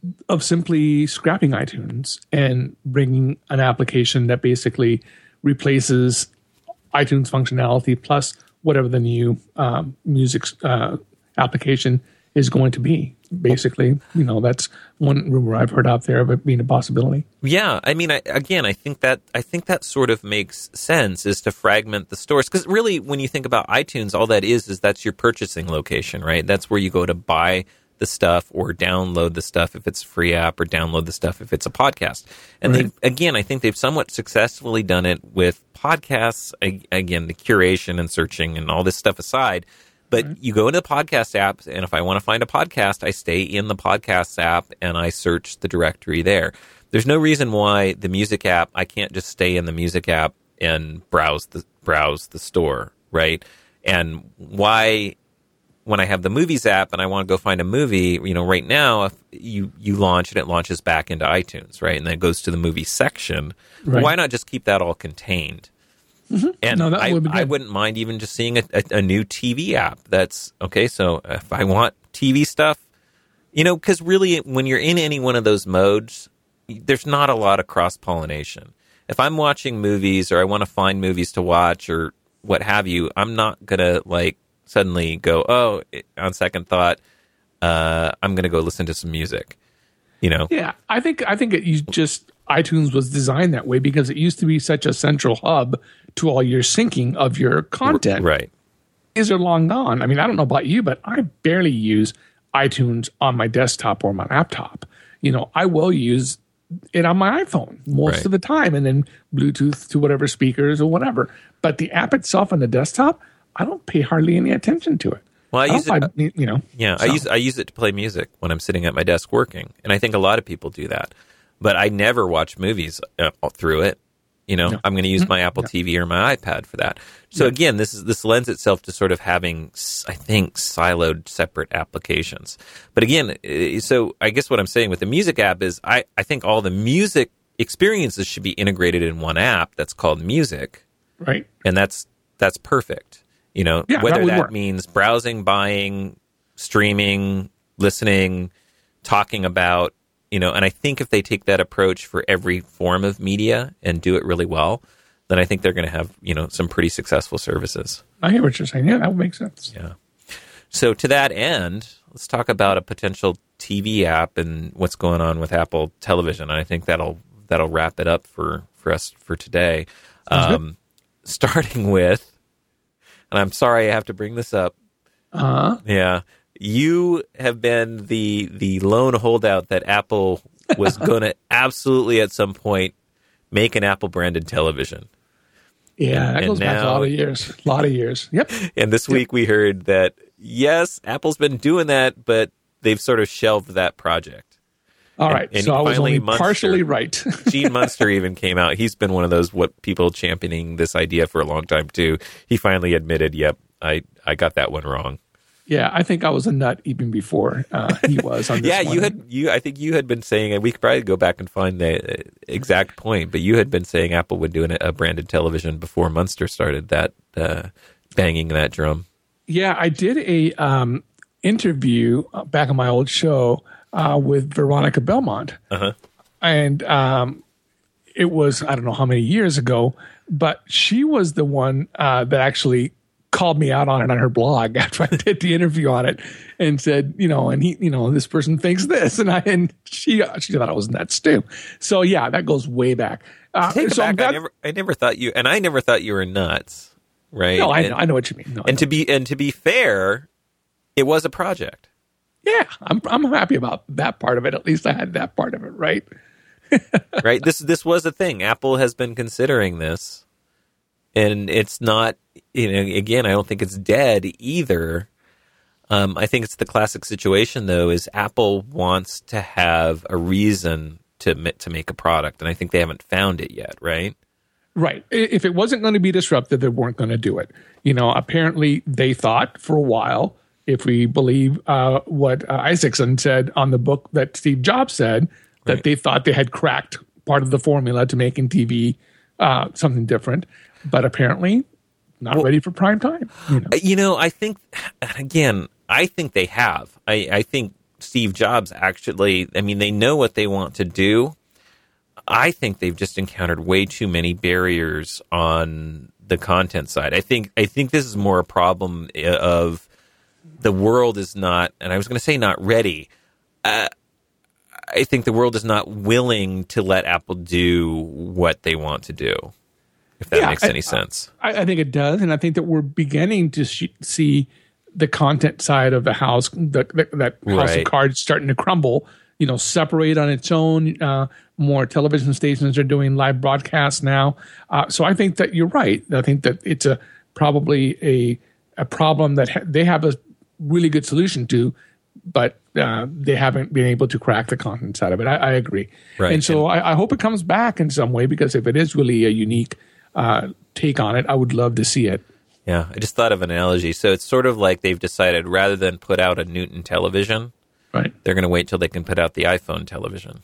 simply scrapping iTunes and bringing an application that basically replaces iTunes functionality plus whatever the new music application is going to be? Basically, that's one rumor I've heard out there of it being a possibility. Yeah, I mean, I think that sort of makes sense, is to fragment the stores, because really, when you think about iTunes, all that is that's your purchasing location, right? That's where you go to buy the stuff or download the stuff if it's a free app, or download the stuff if it's a podcast. And right. I think they've somewhat successfully done it with podcasts. Again, the curation and searching and all this stuff aside. But you go into the podcast app, and if I want to find a podcast, I stay in the podcast app and I search the directory there. There's no reason why the music app, I can't just stay in the music app and browse the store, right? And why, when I have the movies app and I want to go find a movie, right now, if you launch it launches back into iTunes, right? And then it goes to the movie section. Right. Why not just keep that all contained? Mm-hmm. And I wouldn't mind even just seeing a new TV app. That's okay. So if I want TV stuff, because really when you're in any one of those modes, there's not a lot of cross-pollination. If I'm watching movies or I want to find movies to watch or what have you, I'm not going to suddenly go, on second thought, I'm going to go listen to some music, Yeah, I think iTunes was designed that way because it used to be such a central hub to all your syncing of your content. Right. These are long gone. I mean, I don't know about you, but I barely use iTunes on my desktop or my laptop. I will use it on my iPhone most of the time, and then Bluetooth to whatever speakers or whatever. But the app itself on the desktop, I don't pay hardly any attention to it. Well, I use it to play music when I'm sitting at my desk working, and I think a lot of people do that. But I never watch movies through it. No. I'm going to use my Apple TV or my iPad for that. So again, this lends itself to sort of having, I think, siloed separate applications. But again, so I guess what I'm saying with the music app is I think all the music experiences should be integrated in one app that's called Music. Right. And that's perfect. Whether that means browsing, buying, streaming, listening, talking about, and I think if they take that approach for every form of media and do it really well, then I think they're going to have, some pretty successful services. I hear what you're saying. Yeah, that would make sense. Yeah. So to that end, let's talk about a potential TV app and what's going on with Apple Television. And I think that'll wrap it up for us for today. Starting with, and I'm sorry I have to bring this up. Yeah. You have been the lone holdout that Apple was going to absolutely at some point make an Apple-branded television. Yeah, that goes back a lot of years. Yep. And this week we heard that, yes, Apple's been doing that, but they've sort of shelved that project. All right, so I was only partially right. Gene Munster even came out. He's been one of those people championing this idea for a long time, too. He finally admitted, yep, I got that one wrong. Yeah, I think I was a nut even before he was on this one. I think you had been saying, and we could probably go back and find the exact point, but you had been saying Apple would do a branded television before Munster started that banging that drum. Yeah, I did a interview back on my old show with Veronica Belmont. Uh-huh. And it was, I don't know how many years ago, but she was the one that actually called me out on it on her blog after I did the interview on it, and said, and he, this person thinks this, and she thought I was nuts too. So yeah, that goes way back. Take it back. I never thought you were nuts, right? No, I know what you mean. No, to be fair, it was a project. Yeah, I'm happy about that part of it. At least I had that part of it right. Right. This was a thing. Apple has been considering this, and it's not. Again, I don't think it's dead either. I think it's the classic situation, though, is Apple wants to have a reason to make a product, and I think they haven't found it yet. Right. Right. If it wasn't going to be disruptive, they weren't going to do it. Apparently they thought for a while, if we believe what Isaacson said on the book that Steve Jobs said, that right. They thought they had cracked part of the formula to making TV something different, but apparently not ready for prime time. I think, again, I think they have. I think Steve Jobs actually, they know what they want to do. I think they've just encountered way too many barriers on the content side. I think this is more a problem of the world is not, and I was going to say not ready. I think the world is not willing to let Apple do what they want to do, if that makes any sense. I think it does, and I think that we're beginning to see the content side of the house, that house of cards starting to crumble, separate on its own. More television stations are doing live broadcasts now. So I think that you're right. I think that it's probably a problem that they have a really good solution to, but they haven't been able to crack the content side of it. I agree. Right. And so I hope it comes back in some way, because if it is really a unique take on it, I would love to see it. Yeah, I just thought of an analogy. So it's sort of like they've decided rather than put out a Newton television, right, they're going to wait till they can put out the iPhone television.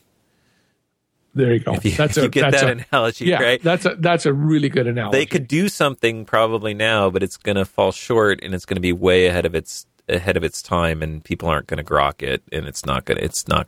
There you go. If you get that analogy, yeah, right? That's a really good analogy. They could do something probably now, but it's going to fall short, and it's going to be way ahead of its time, and people aren't going to grok it, and it's not going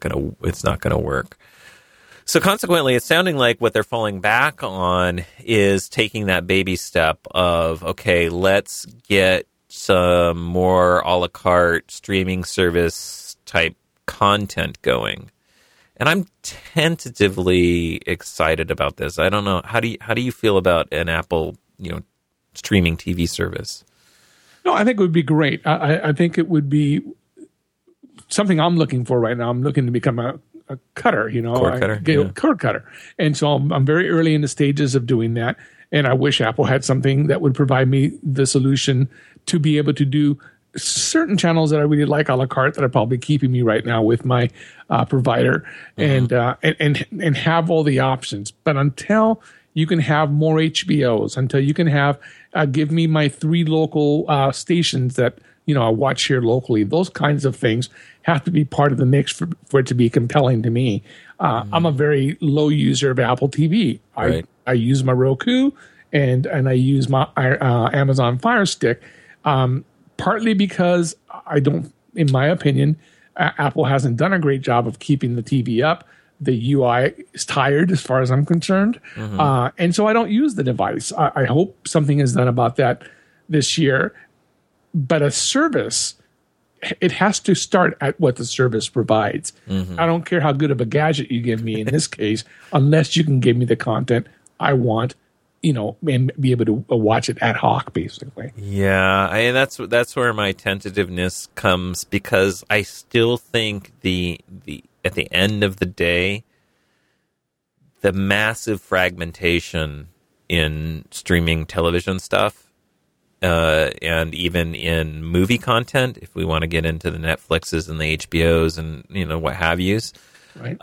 to work. So consequently, it's sounding like what they're falling back on is taking that baby step of, okay, let's get some more a la carte streaming service type content going. And I'm tentatively excited about this. I don't know. How do you feel about an Apple, streaming TV service? No, I think it would be great. I think it would be something I'm looking for right now. I'm looking to become a cutter, cord cutter. And so I'm very early in the stages of doing that. And I wish Apple had something that would provide me the solution to be able to do certain channels that I really like a la carte that are probably keeping me right now with my provider, mm-hmm. and have all the options. But until you can have more HBOs, until you can have give me my 3 local stations that I watch here locally, those kinds of things have to be part of the mix for it to be compelling to me. I'm a very low user of Apple TV. Right. I use my Roku and I use my Amazon Fire Stick, partly because in my opinion, Apple hasn't done a great job of keeping the TV up. The UI is tired as far as I'm concerned. Mm-hmm. And so I don't use the device. I hope something is done about that this year. But a service, it has to start at what the service provides. Mm-hmm. I don't care how good of a gadget you give me in this case, unless you can give me the content I want, and be able to watch it ad hoc, basically. Yeah, that's where my tentativeness comes, because I still think the at the end of the day, the massive fragmentation in streaming television stuff, and even in movie content, if we want to get into the Netflixes and the HBOs and what have yous, right?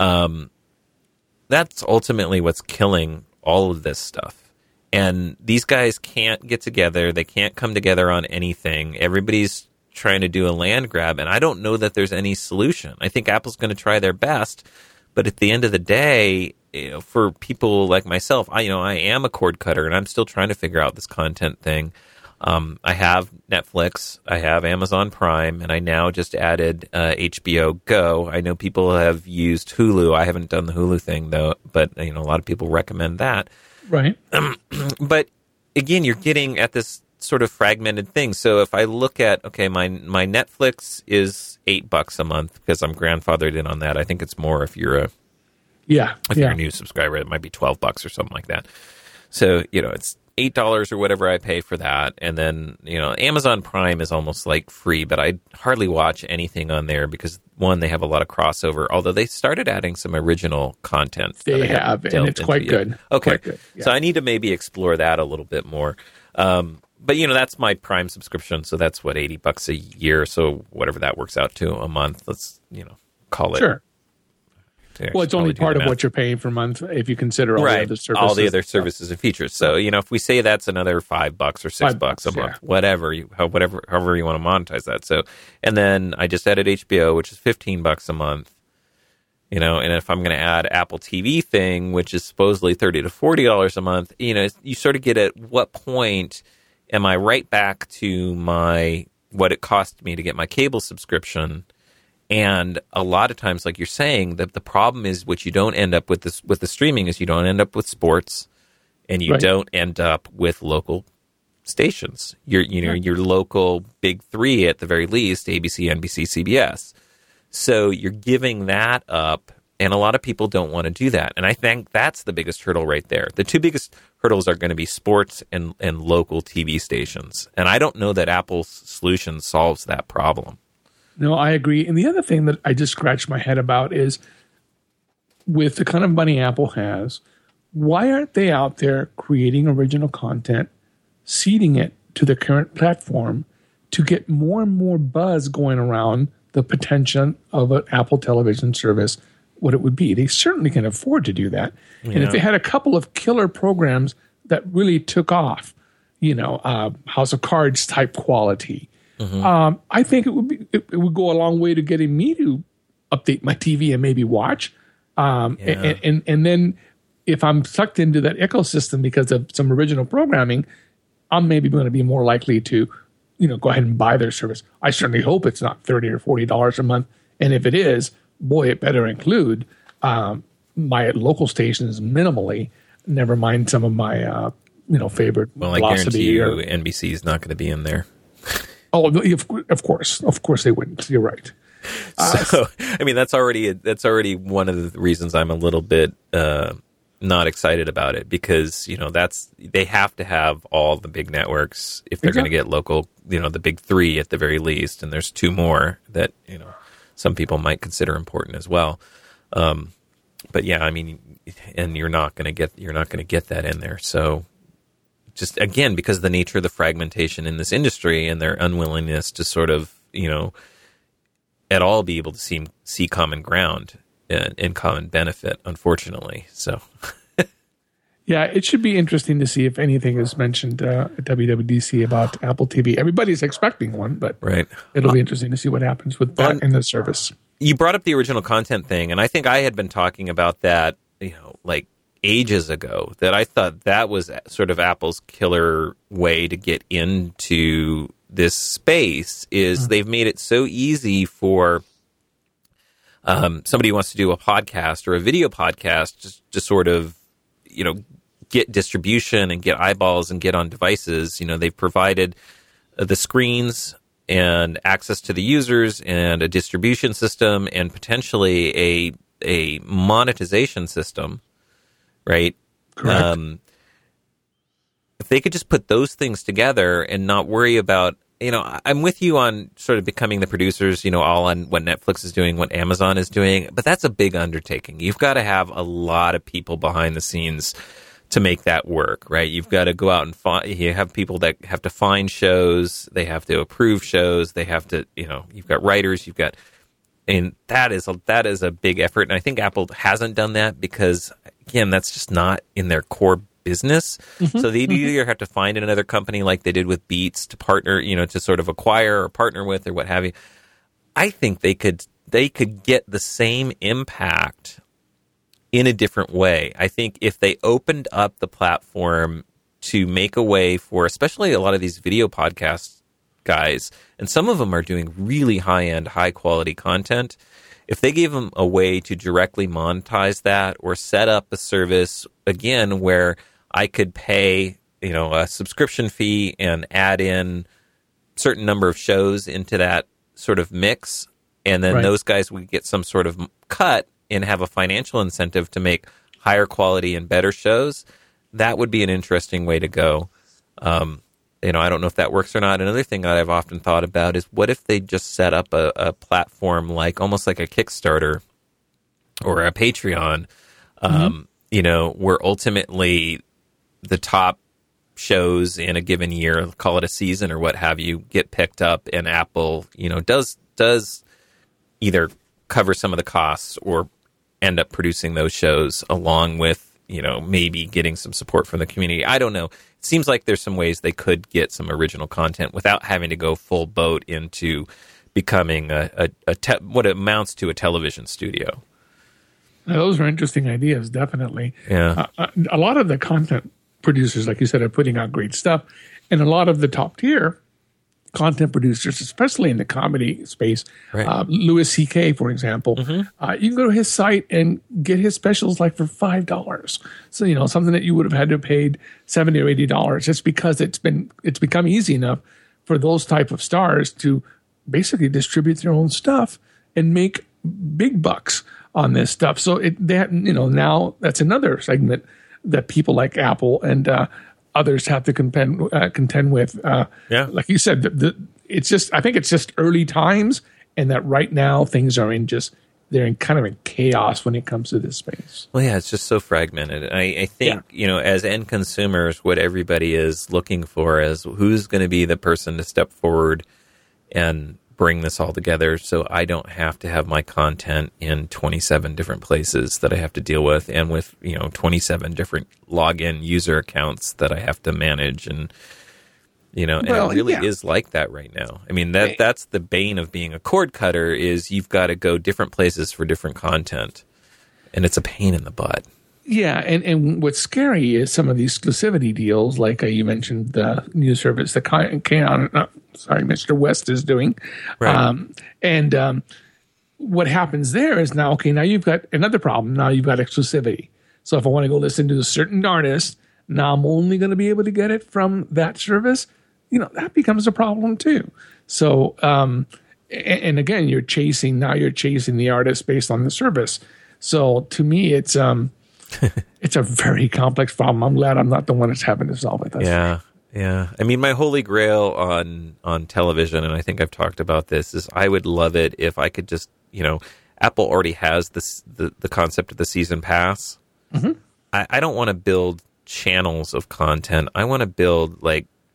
That's ultimately what's killing all of this stuff. And these guys can't get together. They can't come together on anything. Everybody's trying to do a land grab, and I don't know that there's any solution. I think Apple's going to try their best, but at the end of the day, for people like myself, I am a cord cutter, and I'm still trying to figure out this content thing. I have Netflix, I have Amazon Prime, and I now just added HBO Go. I know people have used Hulu. I haven't done the Hulu thing, though, but a lot of people recommend that. Right. But again, you're getting at this sort of fragmented thing. So if I look at, okay, my Netflix is $8 a month because I'm grandfathered in on that. I think it's more if you're a you're a new subscriber, it might be $12 or something like that. So, it's $8 or whatever I pay for that. And then, Amazon Prime is almost like free, but I hardly watch anything on there because, one, they have a lot of crossover, although they started adding some original content. They have, and it's quite good. Okay. Quite good. Yeah. So I need to maybe explore that a little bit more. But, that's my Prime subscription. So that's what, $80 a year. So whatever that works out to a month, let's, call it. Sure. Well, it's only part of what you're paying per month if you consider all the other services. All the other services and features. So, if we say that's another $5 or $6 a month, whatever you want to monetize that. So, and then I just added HBO, which is $15 a month. And if I'm going to add Apple TV thing, which is supposedly $30 to $40 a month, you sort of get at what point am I right back to what it cost me to get my cable subscription. And a lot of times, like you're saying, the problem is what you don't end up with the streaming is you don't end up with sports, and you don't end up with local stations. Your local big three at the very least: ABC, NBC, CBS. So you're giving that up, and a lot of people don't want to do that. And I think that's the biggest hurdle right there. The two biggest hurdles are going to be sports and local TV stations. And I don't know that Apple's solution solves that problem. No, I agree. And the other thing that I just scratched my head about is with the kind of money Apple has, why aren't they out there creating original content, seeding it to the current platform to get more and more buzz going around the potential of an Apple television service, what it would be? They certainly can afford to do that. Yeah. And if they had a couple of killer programs that really took off, House of Cards type quality, I think it would go a long way to getting me to update my TV and maybe watch. And then if I'm sucked into that ecosystem because of some original programming, I'm maybe going to be more likely to, go ahead and buy their service. I certainly hope it's not $30 or $40 a month. And if it is, boy, it better include my local stations minimally. Never mind some of my, favorite. Well, I guarantee you, NBC is not going to be in there. Oh, of course they wouldn't. You're right. So, that's already one of the reasons I'm a little bit not excited about it because they have to have all the big networks if they're going to get local. The big three at the very least, and there's two more that some people might consider important as well. But yeah, and you're not going to get that in there. So. Just again, because of the nature of the fragmentation in this industry and their unwillingness to sort of, at all be able to see common ground and common benefit, unfortunately. So, yeah, it should be interesting to see if anything is mentioned at WWDC about Apple TV. Everybody's expecting one, but it'll be interesting to see what happens with that in the service. You brought up the original content thing, and I think I had been talking about that, ages ago, that I thought that was sort of Apple's killer way to get into this space is they've made it so easy for somebody who wants to do a podcast or a video podcast just to sort of, get distribution and get eyeballs and get on devices. They've provided the screens and access to the users and a distribution system and potentially a monetization system. Right. Correct. If they could just put those things together and not worry about, I'm with you on sort of becoming the producers, all on what Netflix is doing, what Amazon is doing, but that's a big undertaking. You've got to have a lot of people behind the scenes to make that work, right? You've got to go out and you have people that have to find shows, they have to approve shows, they have to, you've got writers, and that is a big effort. And I think Apple hasn't done that because, again, that's just not in their core business. So they either have to find another company like they did with Beats to partner, to sort of acquire or partner with or what have you. I think they could get the same impact in a different way. I think if they opened up the platform to make a way for, especially a lot of these video podcasts guys, and some of them are doing really high-end, high-quality content. If they gave them a way to directly monetize that or set up a service, again, where I could pay, a subscription fee and add in certain number of shows into that sort of mix, and then those guys would get some sort of cut and have a financial incentive to make higher quality and better shows. That would be an interesting way to go. I don't know if that works or not. Another thing that I've often thought about is, what if they just set up a platform almost like a Kickstarter or a Patreon, where ultimately the top shows in a given year, call it a season or what have you, get picked up, and Apple, does either cover some of the costs or end up producing those shows along with, maybe getting some support from the community. I don't know. It seems like there's some ways they could get some original content without having to go full boat into becoming what amounts to a television studio. Now, those are interesting ideas, definitely. Yeah. A lot of the content producers, like you said, are putting out great stuff. And a lot of the top tier content producers, especially in the comedy space, Louis C.K., for example, you can go to his site and get his specials for $5. So, something that you would have had to have paid $70 or $80, just because it's become easy enough for those type of stars to basically distribute their own stuff and make big bucks on this stuff. So now that's another segment that people like Apple and others have to contend with. Like you said, I think it's just early times, and that right now things are they're in kind of in chaos when it comes to this space. Well, yeah, it's just so fragmented. I think, as end consumers, what everybody is looking for is who's going to be the person to step forward and bring this all together, so I don't have to have my content in 27 different places that I have to deal with, and with 27 different login user accounts that I have to manage, and and it really is like that right now. I mean, that's the bane of being a cord cutter, is you've got to go different places for different content, and it's a pain in the butt. Yeah, and what's scary is some of the exclusivity deals, like you mentioned the new service that Mr. West is doing. Right. What happens there is now you've got another problem. Now you've got exclusivity. So if I want to go listen to a certain artist, now I'm only going to be able to get it from that service. That becomes a problem too. So, and again, you're chasing the artist based on the service. So to me, it's a very complex problem. I'm glad I'm not the one that's having to solve it. Yeah. I mean, my holy grail on television, and I think I've talked about this, is I would love it if I could just, Apple already has the concept of the season pass. Mm-hmm. I don't want to build channels of content. I want to build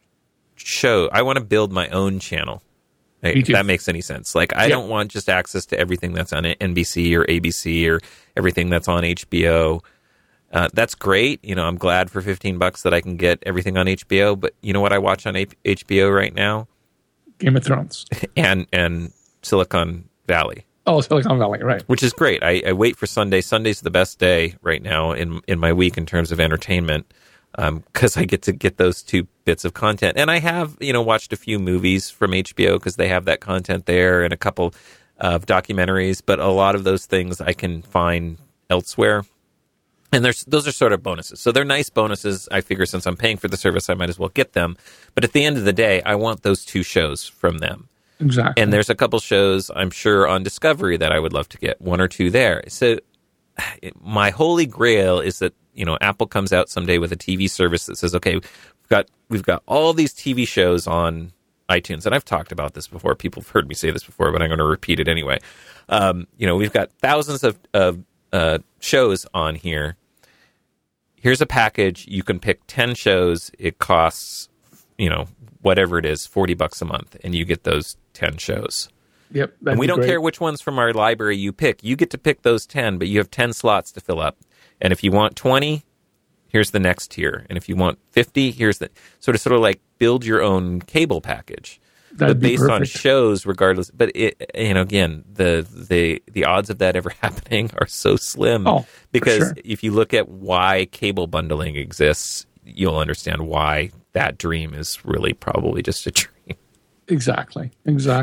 I want to build my own channel. If that makes any sense. I don't want just access to everything that's on NBC or ABC or everything that's on HBO. That's great. I'm glad for $15 that I can get everything on HBO. But you know what I watch on HBO right now? Game of Thrones. and Silicon Valley. Oh, Silicon Valley, right. Which is great. I wait for Sunday. Sunday's the best day right now in my week in terms of entertainment, because I get to get those two bits of content. And I have, watched a few movies from HBO because they have that content there, and a couple of documentaries. But a lot of those things I can find elsewhere. And those are sort of bonuses. So they're nice bonuses. I figure since I'm paying for the service, I might as well get them. But at the end of the day, I want those two shows from them. Exactly. And there's a couple shows, I'm sure, on Discovery that I would love to get, one or two there. So my holy grail is that, Apple comes out someday with a TV service that says, okay, we've got all these TV shows on iTunes. And I've talked about this before. People have heard me say this before, but I'm going to repeat it anyway. We've got thousands of shows on here. Here's a package. You can pick 10 shows. It costs, whatever it is, $40 a month, and you get those 10 shows. Yep. And we don't care which ones from our library you pick. You get to pick those 10, but you have 10 slots to fill up. And if you want 20, here's the next tier. And if you want 50, here's the sort of like build your own cable package. That'd be based perfect. On shows, regardless. But again, the odds of that ever happening are so slim. Oh, because sure. If you look at why cable bundling exists, you'll understand why that dream is really probably just a dream. Exactly.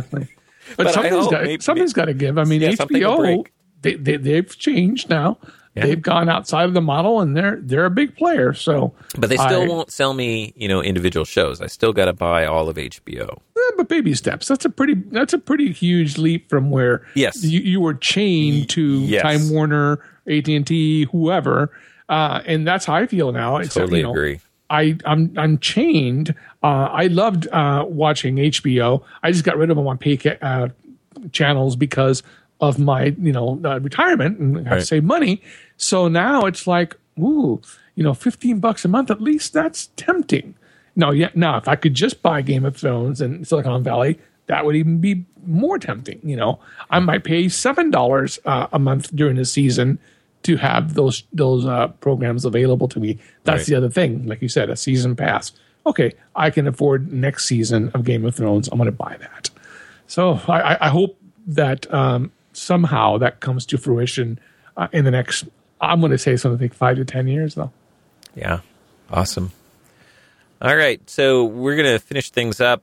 But something's got to give. I mean, HBO, they've changed now. they've gone outside of the model, and they're a big player. So, but they still won't sell me, individual shows. I still got to buy all of HBO. But baby steps. That's a pretty huge leap from where you were chained to Time Warner, AT&T, whoever, and that's how I feel now. Totally agree. I'm chained. I loved watching HBO. I just got rid of them on pay channels because of my retirement and have to save money. So now it's like, ooh, $15 a month at least. That's tempting. Now, if I could just buy Game of Thrones and Silicon Valley, that would even be more tempting. I might pay $7 a month during the season to have those programs available to me. That's the other thing. Like you said, a season pass. Okay, I can afford next season of Game of Thrones. I'm going to buy that. So I hope that somehow that comes to fruition in the next, I'm going to say something like 5 to 10 years, though. Yeah, awesome. All right, so we're going to finish things up.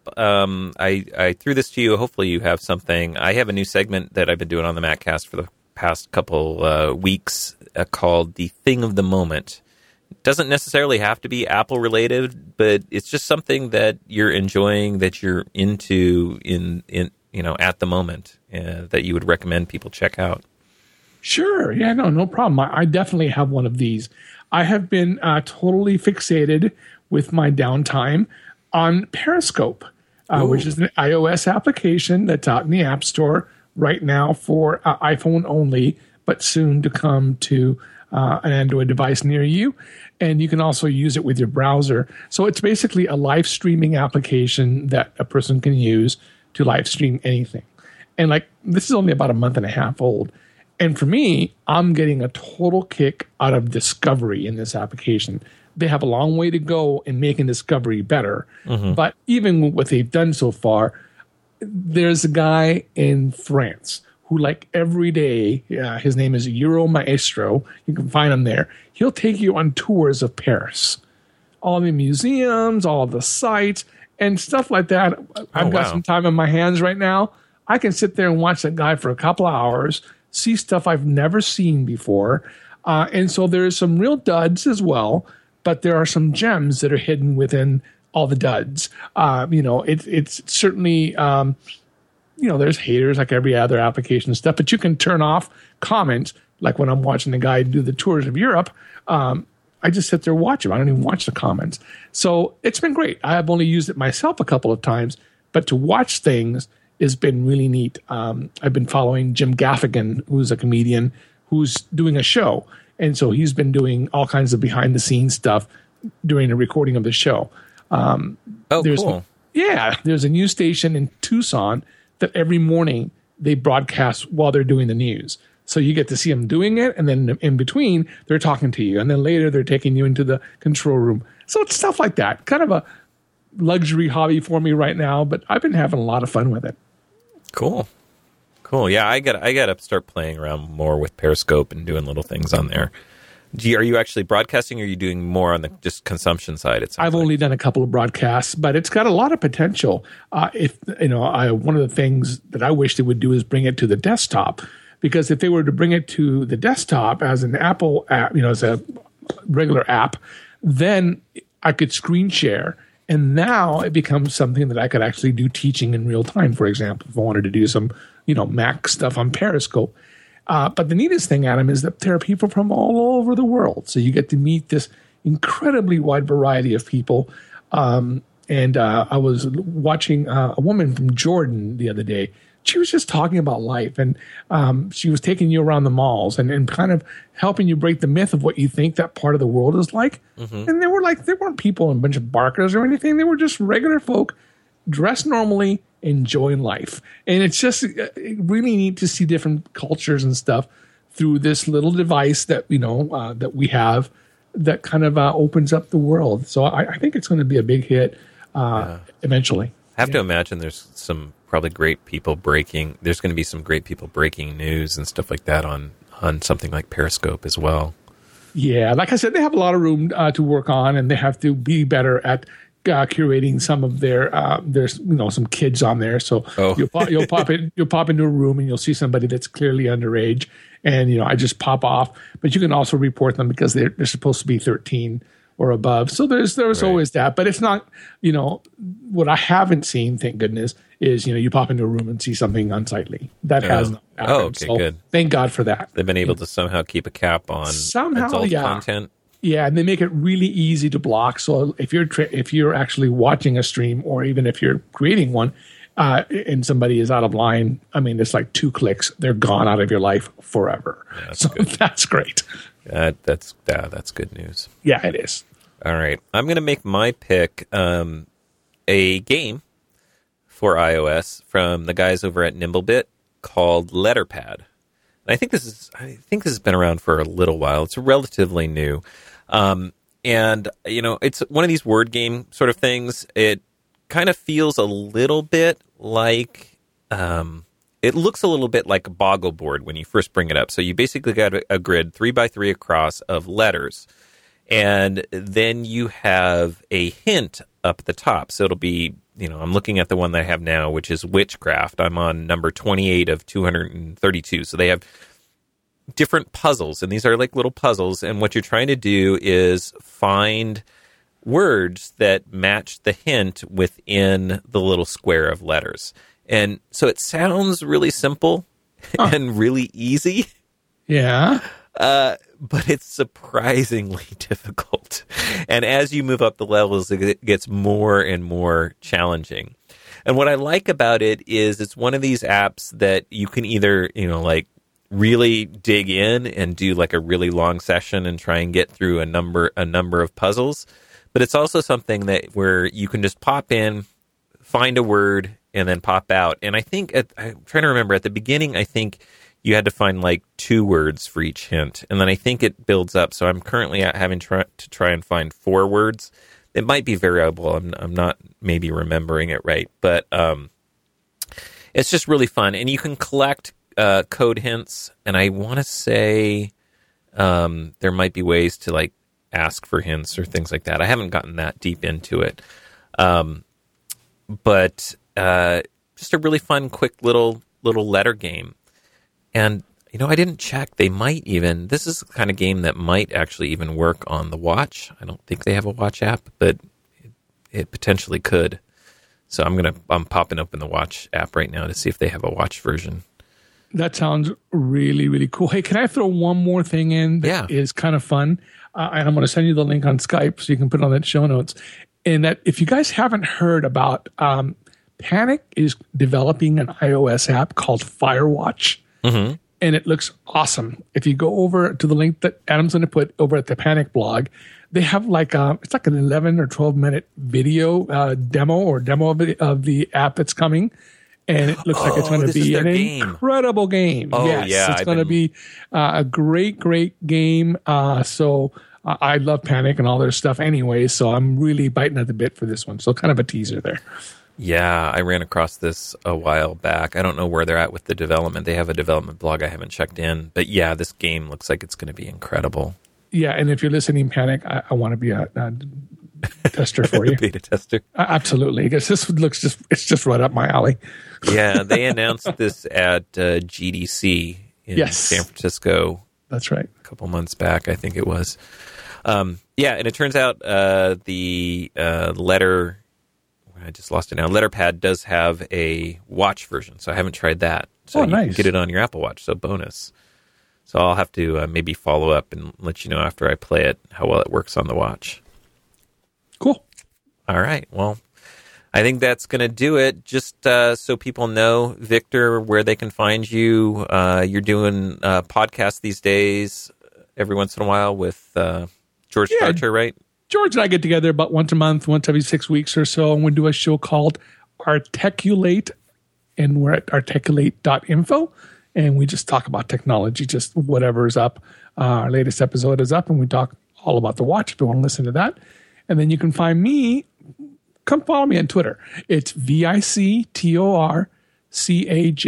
I threw this to you. Hopefully you have something. I have a new segment that I've been doing on the MacCast for the past couple weeks called The Thing of the Moment. It doesn't necessarily have to be Apple related, but it's just something that you're enjoying, that you're into in at the moment, that you would recommend people check out. Sure. Yeah, no problem. I definitely have one of these. I have been totally fixated with my downtime on Periscope, which is an iOS application that's out in the App Store right now for iPhone only, but soon to come to an Android device near you. And you can also use it with your browser. So it's basically a live streaming application that a person can use to live stream anything. And this is only about a month and a half old. And for me, I'm getting a total kick out of discovery in this application. They have a long way to go in making discovery better. Mm-hmm. But even with what they've done so far, there's a guy in France who, every day, his name is Euro Maestro. You can find him there. He'll take you on tours of Paris. All the museums, all the sites, and stuff like that. I've got some time on my hands right now. I can sit there and watch that guy for a couple of hours, see stuff I've never seen before. And so there's some real duds as well, but there are some gems that are hidden within all the duds. It's certainly, there's haters like every other application and stuff, but you can turn off comments. Like when I'm watching the guy do the tours of Europe, I just sit there and watch him. I don't even watch the comments. So it's been great. I have only used it myself a couple of times, but to watch things has been really neat. I've been following Jim Gaffigan, who's a comedian who's doing a show. And so he's been doing all kinds of behind-the-scenes stuff during the recording of the show. Cool. Yeah, there's a news station in Tucson that every morning they broadcast while they're doing the news. So you get to see them doing it, and then in between, they're talking to you. And then later, they're taking you into the control room. So it's stuff like that. Kind of a luxury hobby for me right now, but I've been having a lot of fun with it. Cool. Yeah, I got to start playing around more with Periscope and doing little things on there. Are you actually broadcasting, or are you doing more on the just consumption side? I've only done a couple of broadcasts, but it's got a lot of potential. One of the things that I wish they would do is bring it to the desktop, because if they were to bring it to the desktop as an Apple app, as a regular app, then I could screen share. And now it becomes something that I could actually do teaching in real time, for example, if I wanted to do some, Mac stuff on Periscope. But the neatest thing, Adam, is that there are people from all over the world. So you get to meet this incredibly wide variety of people. And I was watching a woman from Jordan the other day. She was just talking about life, and she was taking you around the malls and kind of helping you break the myth of what you think that part of the world is like. Mm-hmm. And there weren't people in a bunch of barkers or anything. They were just regular folk dressed normally, enjoying life. And it's just really neat to see different cultures and stuff through this little device that that we have that kind of opens up the world. So I think it's going to be a big hit eventually. I have to imagine there's some probably great people breaking. There's going to be some great people breaking news and stuff like that on something like Periscope as well. Yeah, like I said, they have a lot of room to work on, and they have to be better at curating some of there's some kids on there. So you'll pop into a room and you'll see somebody that's clearly underage, and I just pop off. But you can also report them because they're supposed to be 13 or above. So there's right. Always that, but it's not, what I haven't seen, thank goodness, is, you pop into a room and see something unsightly. That has not happened. Oh, okay, so good. Thank God for that. They've been able to somehow keep a cap on adult content. Yeah, and they make it really easy to block. So if you're actually watching a stream, or even if you're creating one, and somebody is out of line, I mean, it's like 2 clicks, they're gone out of your life forever. Yeah, so good. That's great. That's good news. Yeah, it is. All right, I'm going to make my pick, a game for iOS from the guys over at Nimblebit called Letterpad. And I think this has been around for a little while. It's relatively new. And, it's one of these word game sort of things. It kind of feels a little bit like, it looks a little bit like a Boggleboard when you first bring it up. So you basically got a grid 3x3 across of letters. And then you have a hint up at the top. So it'll be, I'm looking at the one that I have now, which is Witchcraft. I'm on number 28 of 232. So they have different puzzles, and these are like little puzzles. And what you're trying to do is find words that match the hint within the little square of letters. And so it sounds really simple and really easy. Yeah. But it's surprisingly difficult. And as you move up the levels, it gets more and more challenging. And what I like about it is it's one of these apps that you can either, really dig in and do like a really long session and try and get through a number of puzzles. But it's also something that where you can just pop in, find a word, and then pop out. And I think, I'm trying to remember, at the beginning, I think you had to find like 2 words for each hint. And then I think it builds up. So I'm currently having to try and find 4 words. It might be variable. I'm not maybe remembering it right. But it's just really fun. And you can collect code hints. And I want to say there might be ways to like ask for hints or things like that. I haven't gotten that deep into it. But just a really fun, quick little letter game. And, I didn't check. They might even, this is the kind of game that might actually even work on the watch. I don't think they have a watch app, but it potentially could. So I'm popping open the watch app right now to see if they have a watch version. That sounds really, really cool. Hey, can I throw one more thing in that is kind of fun? And I'm going to send you the link on Skype so you can put it on that show notes. And that if you guys haven't heard about, Panic is developing an iOS app called Firewatch. Mm-hmm. And it looks awesome. If you go over to the link that Adam's going to put over at the Panic blog, they have it's like an 11 or 12 minute video demo of the app that's coming. And it looks like it's going to be an incredible game. Oh, yes, yeah. It's going to be a great, great game. So I love Panic and all their stuff anyway. So I'm really biting at the bit for this one. So kind of a teaser there. Yeah, I ran across this a while back. I don't know where they're at with the development. They have a development blog I haven't checked in. But yeah, this game looks like it's going to be incredible. Yeah, and if you're listening, Panic, I want to be a tester for you. Beta tester. Absolutely, because this looks it's just right up my alley. Yeah, they announced this at GDC in San Francisco. That's right. A couple months back, I think it was. Yeah, and it turns out the letter... I just lost it now. Letterpad does have a watch version, so I haven't tried that. So you can get it on your Apple Watch, so bonus. So I'll have to maybe follow up and let you know after I play it how well it works on the watch. Cool. All right. Well, I think that's going to do it. Just so people know, Victor, where they can find you. You're doing podcasts these days every once in a while with George Starcher, right? George and I get together about once a month, once every 6 weeks or so, and we do a show called Articulate, and we're at articulate.info, and we just talk about technology, just whatever is up. Our latest episode is up, and we talk all about the watch if you want to listen to that. And then you can find me, come follow me on Twitter. It's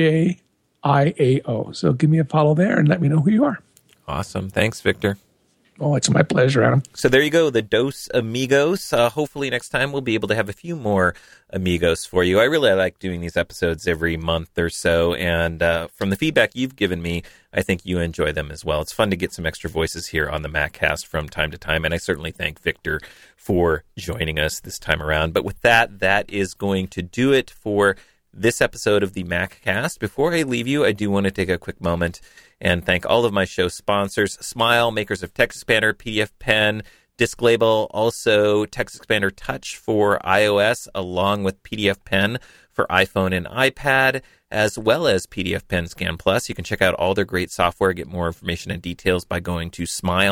VICTORCAJIAO. So give me a follow there and let me know who you are. Awesome. Thanks, Victor. Oh, it's my pleasure, Adam. So there you go, the Dos Amigos. Hopefully next time we'll be able to have a few more amigos for you. I really like doing these episodes every month or so, and from the feedback you've given me, I think you enjoy them as well. It's fun to get some extra voices here on the MacCast from time to time, and I certainly thank Victor for joining us this time around. But with that, that is going to do it for this episode of the MacCast. Before I leave you, I do want to take a quick moment and thank all of my show sponsors: Smile, makers of TextExpander, PDF Pen, DiskLabel, also TextExpander Touch for iOS, along with PDF Pen for iPhone and iPad, as well as PDF Pen Scan Plus. You can check out all their great software, get more information and details by going to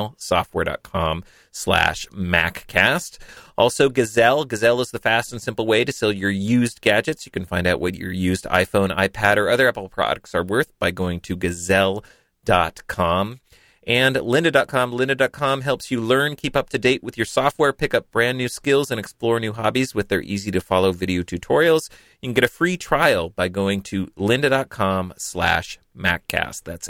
smilesoftware.com/MacCast. Also, Gazelle. Gazelle is the fast and simple way to sell your used gadgets. You can find out what your used iPhone, iPad, or other Apple products are worth by going to Gazelle.com. And Lynda.com. Lynda.com helps you learn, keep up to date with your software, pick up brand new skills, and explore new hobbies with their easy-to-follow video tutorials. You can get a free trial by going to lynda.com/MacCast. That's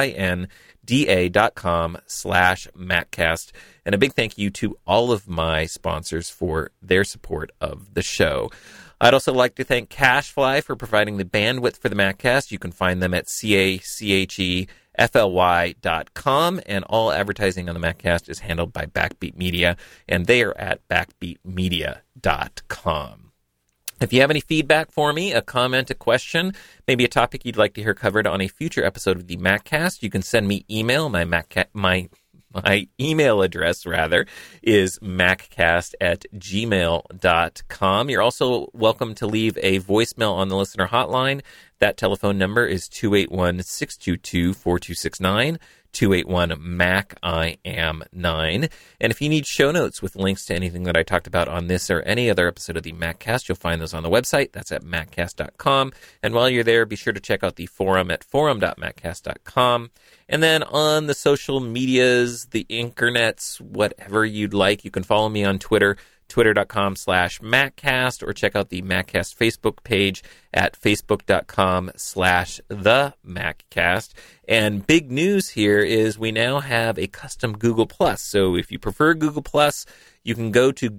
LYNDA.com/MacCast. And a big thank you to all of my sponsors for their support of the show. I'd also like to thank CacheFly for providing the bandwidth for the MacCast. You can find them at CacheFly.com, and all advertising on the MacCast is handled by Backbeat Media, and they are at backbeatmedia.com. If you have any feedback for me, a comment, a question, maybe a topic you'd like to hear covered on a future episode of the MacCast, you can send me email. My email address, is maccast@gmail.com. You're also welcome to leave a voicemail on the listener hotline. That telephone number is 281-622-4269, 281-MAC-I-AM-9. And if you need show notes with links to anything that I talked about on this or any other episode of the MacCast, you'll find those on the website. That's at maccast.com. And while you're there, be sure to check out the forum at forum.maccast.com. And then on the social medias, the internets, whatever you'd like, you can follow me on Twitter, twitter.com/MacCast, or check out the MacCast Facebook page at facebook.com/TheMacCast. And big news here is we now have a custom Google+. So if you prefer Google+, you can go to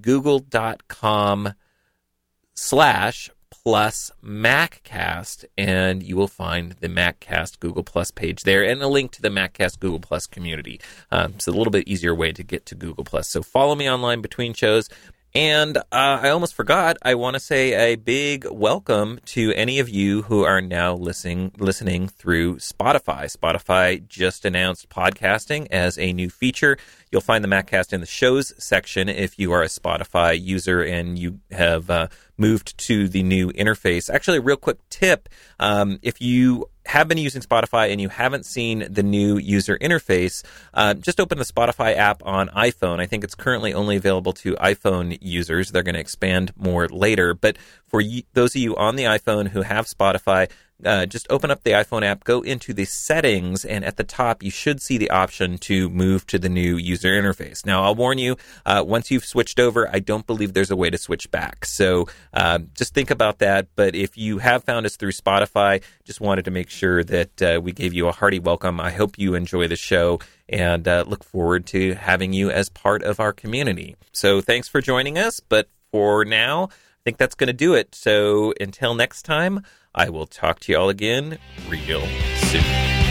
google.com/+MacCast, and you will find the MacCast Google Plus page there and a link to the MacCast Google Plus community. It's a little bit easier way to get to Google Plus. So follow me online between shows. And I almost forgot, I want to say a big welcome to any of you who are now listening through Spotify. Spotify just announced podcasting as a new feature. You'll find the MacCast in the shows section if you are a Spotify user and you have moved to the new interface. Actually, a real quick tip, if you have been using Spotify and you haven't seen the new user interface, just open the Spotify app on iPhone. I think it's currently only available to iPhone users. They're going to expand more later. But for those of you on the iPhone who have Spotify, just open up the iPhone app, go into the settings, and at the top you should see the option to move to the new user interface. Now, I'll warn you, once you've switched over, I don't believe there's a way to switch back. So just think about that. But if you have found us through Spotify, just wanted to make sure that we gave you a hearty welcome. I hope you enjoy the show and look forward to having you as part of our community. So thanks for joining us. But for now, I think that's going to do it. So until next time, I will talk to you all again real soon.